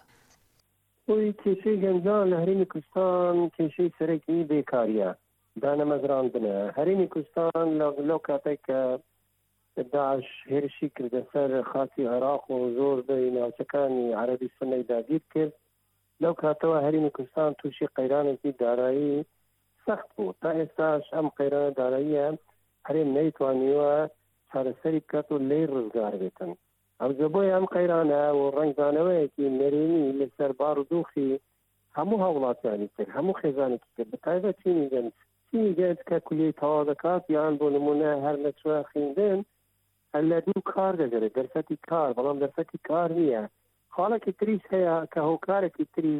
[SPEAKER 13] وی کێشەی گەنجان لە هەرێمی کوردستان کێشەی سەرەکی بێکاریە، دانەمەزراندنە. هەرێمی کوردستان لەو کاتێک کە داعش هێرشی کردە سەر خاکی عێراق و زۆر بەی ناوچەکانی عەرەبی سنەی داگیر کرد، لەو کاتەوە هەرێمی کوردستان تووشی قەیرانێکی دارایی سەخت بوو. تا ئێستاش ئەم قەیرانە داراییە هەرێم نەیتوانیوە چارەسەری بکات و لێی ڕزگار بێتن. ئەوجە بۆی ئەم قەیرانە و ڕنگدانەوەیەکی نەرێنی لەسەر بارودۆخی هەموو هاوڵاتیانی کرد، هەموو خێزانێکی کرد، بەتایبەت چینی گەنج کە کولیەی تەواو دەکات یان بۆ نمونە هەر لە چوە خوێندن لە دوو کار دەگەرێت، دەرفەتی کار، بەڵام دەرفەتی کار نییە. خاڵێکی تریش هەیە کە هۆکارێکی تری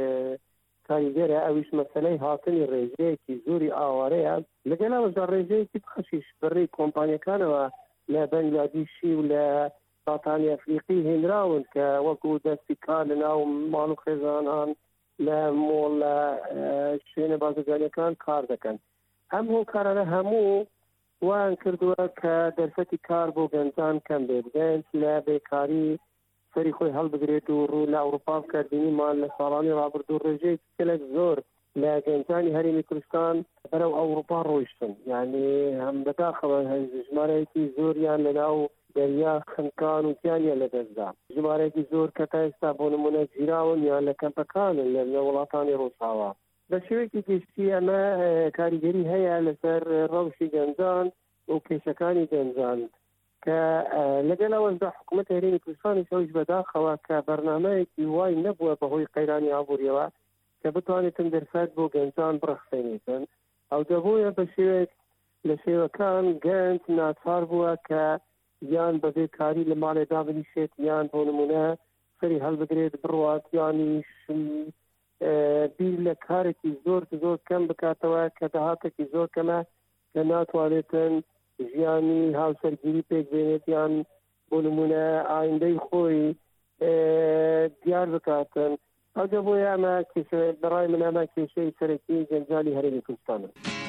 [SPEAKER 13] کاریگەرە، ئەویش مەسەلەی هاتنی ڕێژەیەکی زۆری ئاوارەیە. لەگەڵەوەشدا ڕێژەیەکی بخەشیش بڕی کۆمپانیەکانەوە لە بەنگلادیشی و لە وڵاتانی ئەفریقی هێنراون کە وەکو دەستی کار لە ناو ماڵ و خێزانان لە مۆڵ لە شوێنە بازرگانیەکان کار دەکەن. ئەم هۆکارانە هەموو وان کردووە کە دەرفەتی کار بۆ گەنجان کەم بێت، گەنج لە بێکاری سەری خۆی هەڵبگرێت و ڕوو لە ئەوروپا بکردنیمان لە ساڵانی ڕابردوو ڕێژەیەکی کلێک زۆر لە گەنجانی هەرێمی کوردستان بەرەو ئەوروپا ڕۆیشتن. یعنی هەم بەداخەوە ژمارەیەکی زۆریان لەناو دەریا خنکان و تیانە لە دەستدا، ژمارەیەکی زۆر کە تا ئێستا بۆ نمونە گیراون یان لە کەمپەکانن لە وڵاتانی ڕۆژاوا. بە شێوەیەکی گشتی ئەمە کاریگەری هەیە لەسەر ڕەوشی گەنجان و کێشەکانی گەنجان کە لەگەڵەوەشدا حکوومەت هەرێمی کوردستانی شەوش بەداخەوە کە بەرنامەیەکی وای نەبووە بەهۆی قەیرانی ئابووریەوە کە بتوانێتن دەرفەت بۆ گەنجان بڕەخسێنێتن. ئەو دەبووە بە شێوەیەک لە شێوەکان گەنج ناچار بووە کە یان بە بێکاری لە ماڵێدا بنیشێت یان بۆ نمونە سەری هەڵبگرێت بڕوات یانیش بیر لە کارێکی زۆر کەم بکاتەوە کە داهاتێکی زۆر کەمە کە ناتوانێتن ژیانی هاوسەرگیری پێک بێنێت یان بۆ نمونە ئایندەی خۆی دیار بکاتن. ئەوجە بۆیە ئەمە بەڕای من ئەمە کێشەی سەرەکی گەنجانی هەرێمی کوردستانە.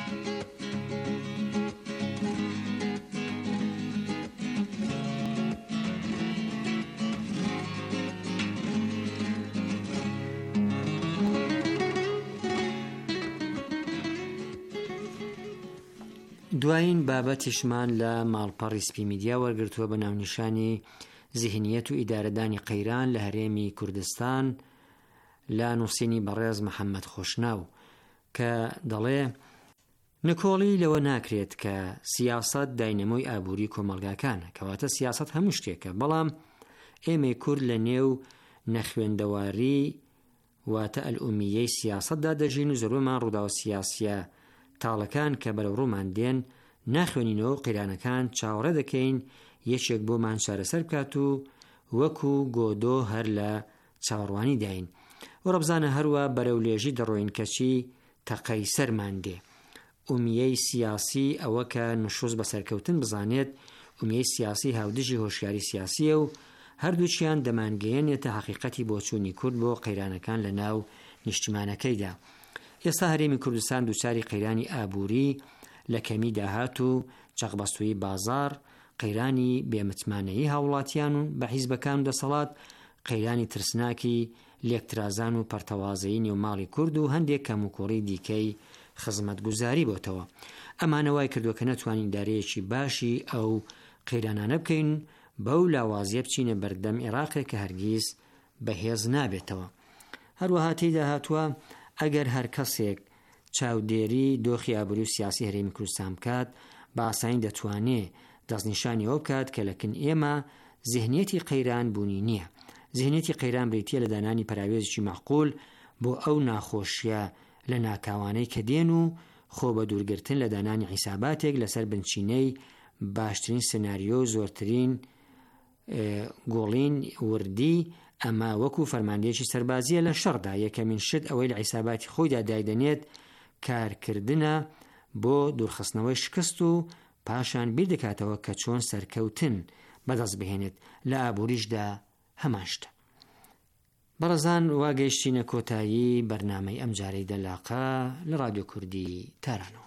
[SPEAKER 2] دوایین بابەتیشمان لە ماڵپەڕی سپی میدیا وەرگرتووە بە ناونیشانی زیهنیەت و ئیدارەدانی قەیران لە هەرێمی کوردستان لە نووسینی بەڕێز محەممەد خۆشناو کە دەڵێ نکۆڵی لەوە ناکرێت کە سیاسەت داینەمۆی ئابووری کۆمەلگاکانە، کەواتە سیاسەت هەموو شتێکە، بەڵام ئێمەی کورد لە نێو نەخوێندەواری واتە ئەلئومیەی سیاسەتدا دەژین و زۆربەمان ڕووداوە سیاسیە تاڵەکان کە بەرەو ڕوومان دێن ناخوێنینەوە قەیرانەکان چاوەڕێ دەکەین یەکێک بۆمان چارەسەر بکات و وەکو گۆدۆ هەر لە چاوەڕوانی داین و ڕەبزانە هەروە بەرەو لێژی دەڕۆین کەچی تەقەی سەرمان دێ. ئومیەی سیاسی ئەوە کە نشوز بە سەرکەوتن بزانێت ئومیەی سیاسی هاودژی هۆشیاری سیاسیە و هەردووچیان دەمانگەیەنێتە حەقیقەتی بۆچوونی کورد بۆ قەیرانەکان لە ناو نیشتیمانەکەیدا. ئێستا هەرێمی کوردستان دووچاری قەیرانی ئابووری لە کەمی داهات و چەقبەستووی بازار، قەیرانی بێمتمانەیی هاوڵاتیان و بە حیزبەکان و دەسەڵات، قەیرانی ترسناکی لێکترازان و پەرتەوازەیی نێوماڵی کورد و هەندێک کەموکۆڕی دیکەی خزمەتگوزاری بۆتەوە. ئەمانەوای کردووە کە نەتوانین دارەیەکی باشی ئەو قەیرانانە بکەین بەو لاوازیە بچینە بەردەم عێراقێک کە هەرگیز بەهێز نابێتەوە. هەروەها تێیدا هاتووە ئەگەر هەر کەسێک چاودێری دۆخی ئابووری و سیاسی هەرێمی کوردستان بکات بە ئاسانی دەتوانێت دەستنیشانی ئەوە بکات کە لەکن ئێمە ذهنیەتی قەیران بوونی نییە. ذهنیەتی قەیران بریتیە لە دانانی پەراوێزی معقول بۆ ئەو ناخۆشیە لە ناکاوانەی کە دێن و خۆ بە دوورگرتن لە دانانی حیساباتێک لەسەر بنچینەی باشترین سناریۆ و زۆرترین گۆڵین وردی. ئەمە وەکو فەرماندەیەکی سەربازیە لە شەڕدا. یەکەمین شت ئەوەی لە حیساباتی خۆیدا دایدەنێت کارکردنە بۆ دوورخستنەوەی شکست و پاشان بیر دەکاتەوە کە چۆن سەرکەوتن بەدەست بهێنێت لە ئابووریشدا هەمان شتە. بەڕێزان واگەیشتینە کۆتایی بەرنامەی ئەم جارەی دەلاقە لە رادیۆ کوردی تارانەوە.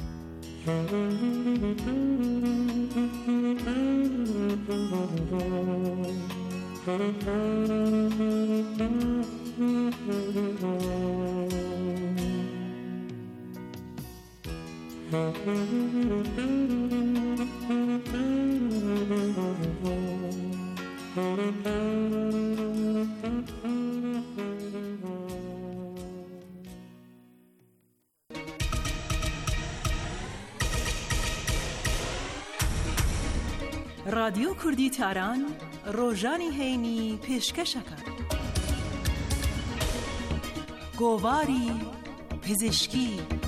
[SPEAKER 5] رادیۆ کوردی تاران ڕۆژانی هەینی پێشکەشەکە. گۆڤاری پزیشکی.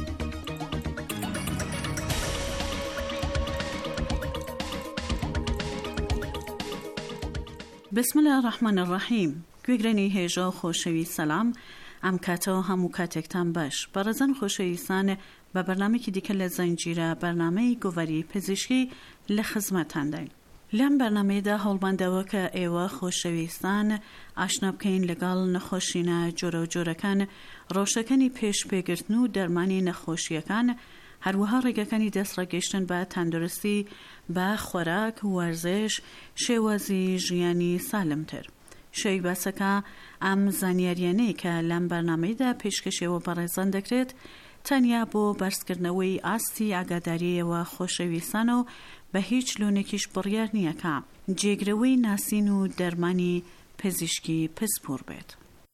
[SPEAKER 14] بسم الله الرحمن الرحیم. گوێگرانی هێژە و خۆشەوی سەلام. ئەم کاتەوە هەموو کاتێکتان باش. بەڕێزان خۆشەویستان، بە بەرنامەیەکی دیکە لە زەنجیرە بەرنامەی گۆڤاری پزیشکی لە خزمەتانداین. لەم بەرنامەیەدا هەوڵماندەوە کە ئێوە خۆشەویستان ئاشنا بکەین لەگەڵ نەخۆشینە جۆرە و جۆرەکان، ڕۆژەکانی پێش پێگرتن و دەرمانی نەخۆشیەکان، هەروەها ڕێگەکانی دەستڕەگەیشتن بە تەندروستی، بە خۆراک، وەرزش، شێوازی ژیانی سالمتر. شەی باسەکە ئەم زانیاریانەی کە لەم بەرنامەیەدا پێشکەشەوە بەڕێزان دەکرێت تەنیا بۆ بەرزکردنەوەی ئاستی ئاگاداریەوە خۆشەویستانە و بە هیچ لۆنێکیش بڕیار نییە کە جێگرەوەی ناسین و دەرمانی پزیشکی پسپۆر بێت.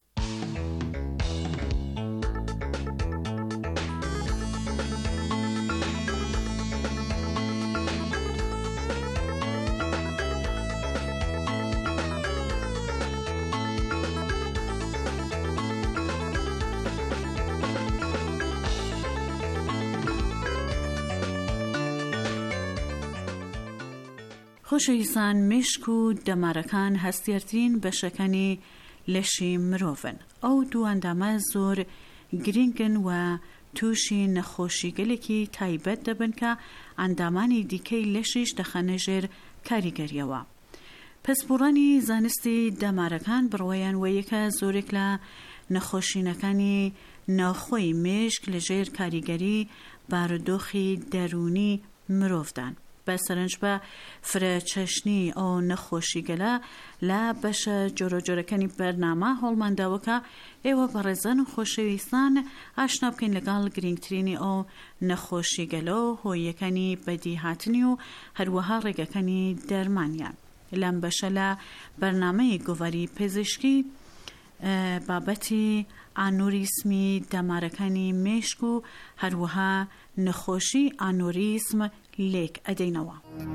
[SPEAKER 14] خۆشەویستان، مێشک و دەمارەکان هەستیارترین بەشەکانی لەشی مرۆڤن. ئەو دوو ئەندامە زۆر گرنگن و تووشی نەخۆشی گەلێکی تایبەت دەبن کە ئەندامانی دیکەی لەشیش دەخەنە ژێر کاریگەریەوە. پسپۆڕانی زانستی دەمارەکان بڕوایان وەیەکە زۆرێک لە نەخۆشینەکانی ناوخۆی مێشک لە ژێر کاریگەری بارودۆخی دەرونی مرۆڤدان. بە سەرنج بە فرەچەشنی ئەو نەخۆشی گەلە لە بەشە جۆرەکانی بەرنامە هەوڵمانداوەکە ئێوە بەڕێزان و خۆشەویستان ئاشنا بکەین لەگەڵ گرنگترینی ئەو نەخۆشی گەلە و هۆیەکانی بەدیهاتنی و هەروەها ڕێگەکانی دەرمانیان. لەم بەشە لە بەرنامەی گۆڤاری پزیشکی بابەتی ئانۆریسمی دەمارەکانی مێشک و هەروەها نەخۆشی ئانۆریسم لێک ئەدەینەوە.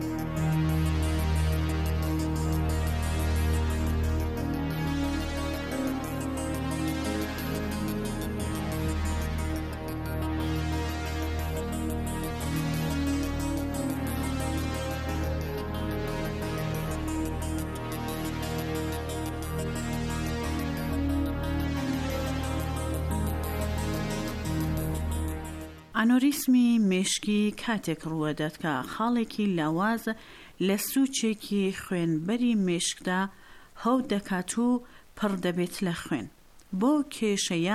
[SPEAKER 14] ئانۆریسمی مێشکی کاتێک ڕوەدات کە خاڵێکی لاواز لە سوچێکی خوێنبەری مێشکدا هەو دەکات و پڕ دەبێت لە خوێن. بۆ کێشەیە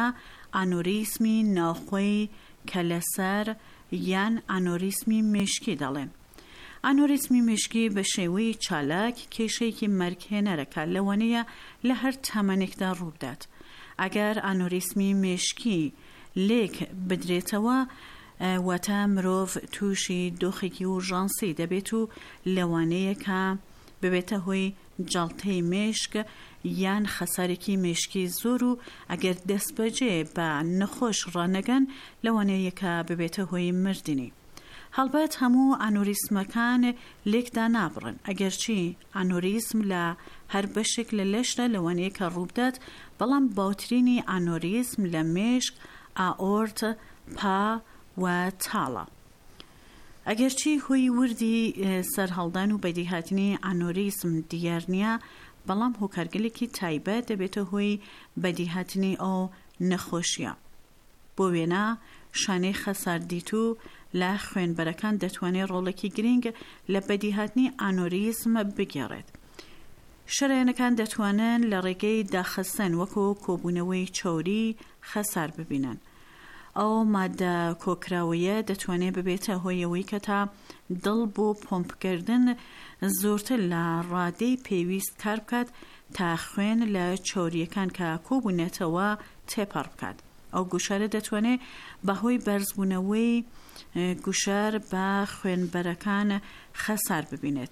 [SPEAKER 14] ئانۆریسمی ناوخۆی کە لەسەر یان ئانۆریسمی مشکی دەڵێن. ئانۆریسمی مشکی بە شێوەی چالاک کێشەیەکی مەرگهێنەرەکە لەوانەیە لە هەر تەمەنێکدا ڕوودات. ئەگەر ئانۆریسمی مشکی لێک بدرێتەوە واتە مرۆڤ تووشی دۆخێکی ئورژانسی دەبێت و لەوانەیە کە ببێتە هۆی جاڵتەی مێشک یان خەسارێکی مێشکی زۆر و ئەگەر دەست بەجێ بە نەخۆش ڕانەگەن لەوانەیە کە ببێتە هۆی مردنی. هەڵبەت هەموو ئانۆریسمەکان لێکدا نابڕن، ئەگەرچی ئانۆریسم لە هەر بەشێک لە لەشدا لەوانەیە کە ڕوودات، بەڵام باوترینی ئانۆریسم لە مێشک، ئاۆرت، پا و تاڵە. ئەگەرچی هۆی وردی سەرهەڵدان و بەدیهاتنی ئانۆریسم دیار نییە، بەڵام هۆکارگەلێکی تایبەت دەبێتە هۆی بەدیهاتنی ئەو نەخۆشیە. بۆ وێنە شانەی خەساردیتو لە خوێنبەرەکان دەتوانێت ڕۆڵێکی گرنگ لە بەدیهاتنی ئانۆریسم بگێڕێت. شەرایەنەکان دەتوانن لە ڕێگەی داخستن وەکو کۆبوونەوەی چۆری خەسار ببینن. ئەو مادە کۆکراویە دەتوانێت ببێتە هۆیەوەی کە تا دڵ بۆ پۆمپکردن زۆرتر لە ڕادەی پێویست کار بکات تا خوێن لە چۆریەکان کە کۆبوونێتەوە تێپەڕ بکات. ئەو گوشارە دەتوانێت بەهۆی بەرزبوونەوەی گوشار بە خوێنبەرەکان خەسار ببینێت.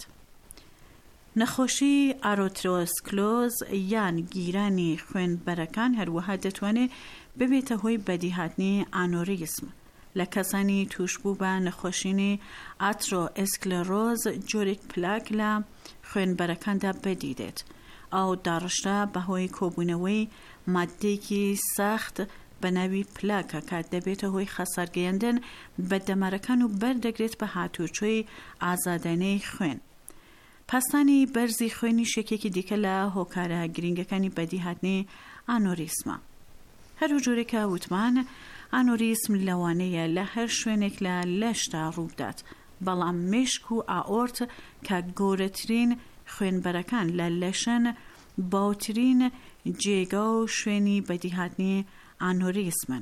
[SPEAKER 14] نەخۆشی ئارۆترۆسکلۆز یان گیرانی خوێنبەرەکان هەروەها دەتوانێت ببێتە هۆی بەدیهاتنی ئانۆریسم. لە کەسانی توشبوو بە نەخۆشینی ئاترۆئسکلێرۆز جۆرێک پلاک لە خوێنبەرەکاندا بەدیدێت. ئەو داڕشتە بەهۆی کۆبوونەوەی مادەیەکی ساخت بە ناوی پلاکە کات دەبێتە هۆی خەسارگەیاندن بە دەمارەکان و بەردەگرێت بە هاتوچۆی ئازادانەی خوێن. پاستانی بەرزی خوێنی شێکێکی دیکە لە هۆکارە گرنگەکانی بەدیهاتنی ئانۆریسمە. هەرو جۆرێکە وتمان ئانۆریسم لەوانەیە لە هەر شوێنێک لە لەشدا ڕوودات، بەڵام مێشک و ئاۆرت کە گەورەترین خوێنبەرەکان لە لەشن باوترین جێگا و شوێنی بەدیهاتنی ئانۆریسمن.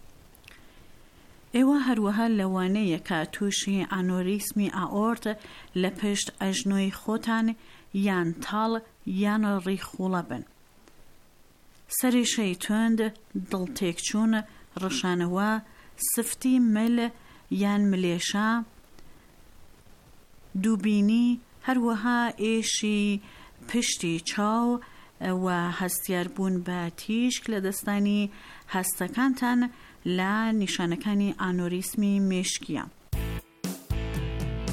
[SPEAKER 14] ئێوە هەروەها لەوانەیە کە تووشی ئانۆریسمی ئاۆرت لە پشت ئەژنۆی خۆتان یان تاڵ یان ڕیخوڵە بن. سەریشەی توند، دڵتێکچوون، ڕەشانەوە، سفتی مل یان ملێشە، دووبینی، هەروەها ئێشی پشتی چاو و هەستیاربوون بە تیشک لە دەستانی هەستەکانتان لە نیشانەکانی ئانۆریسمی مێشکیە.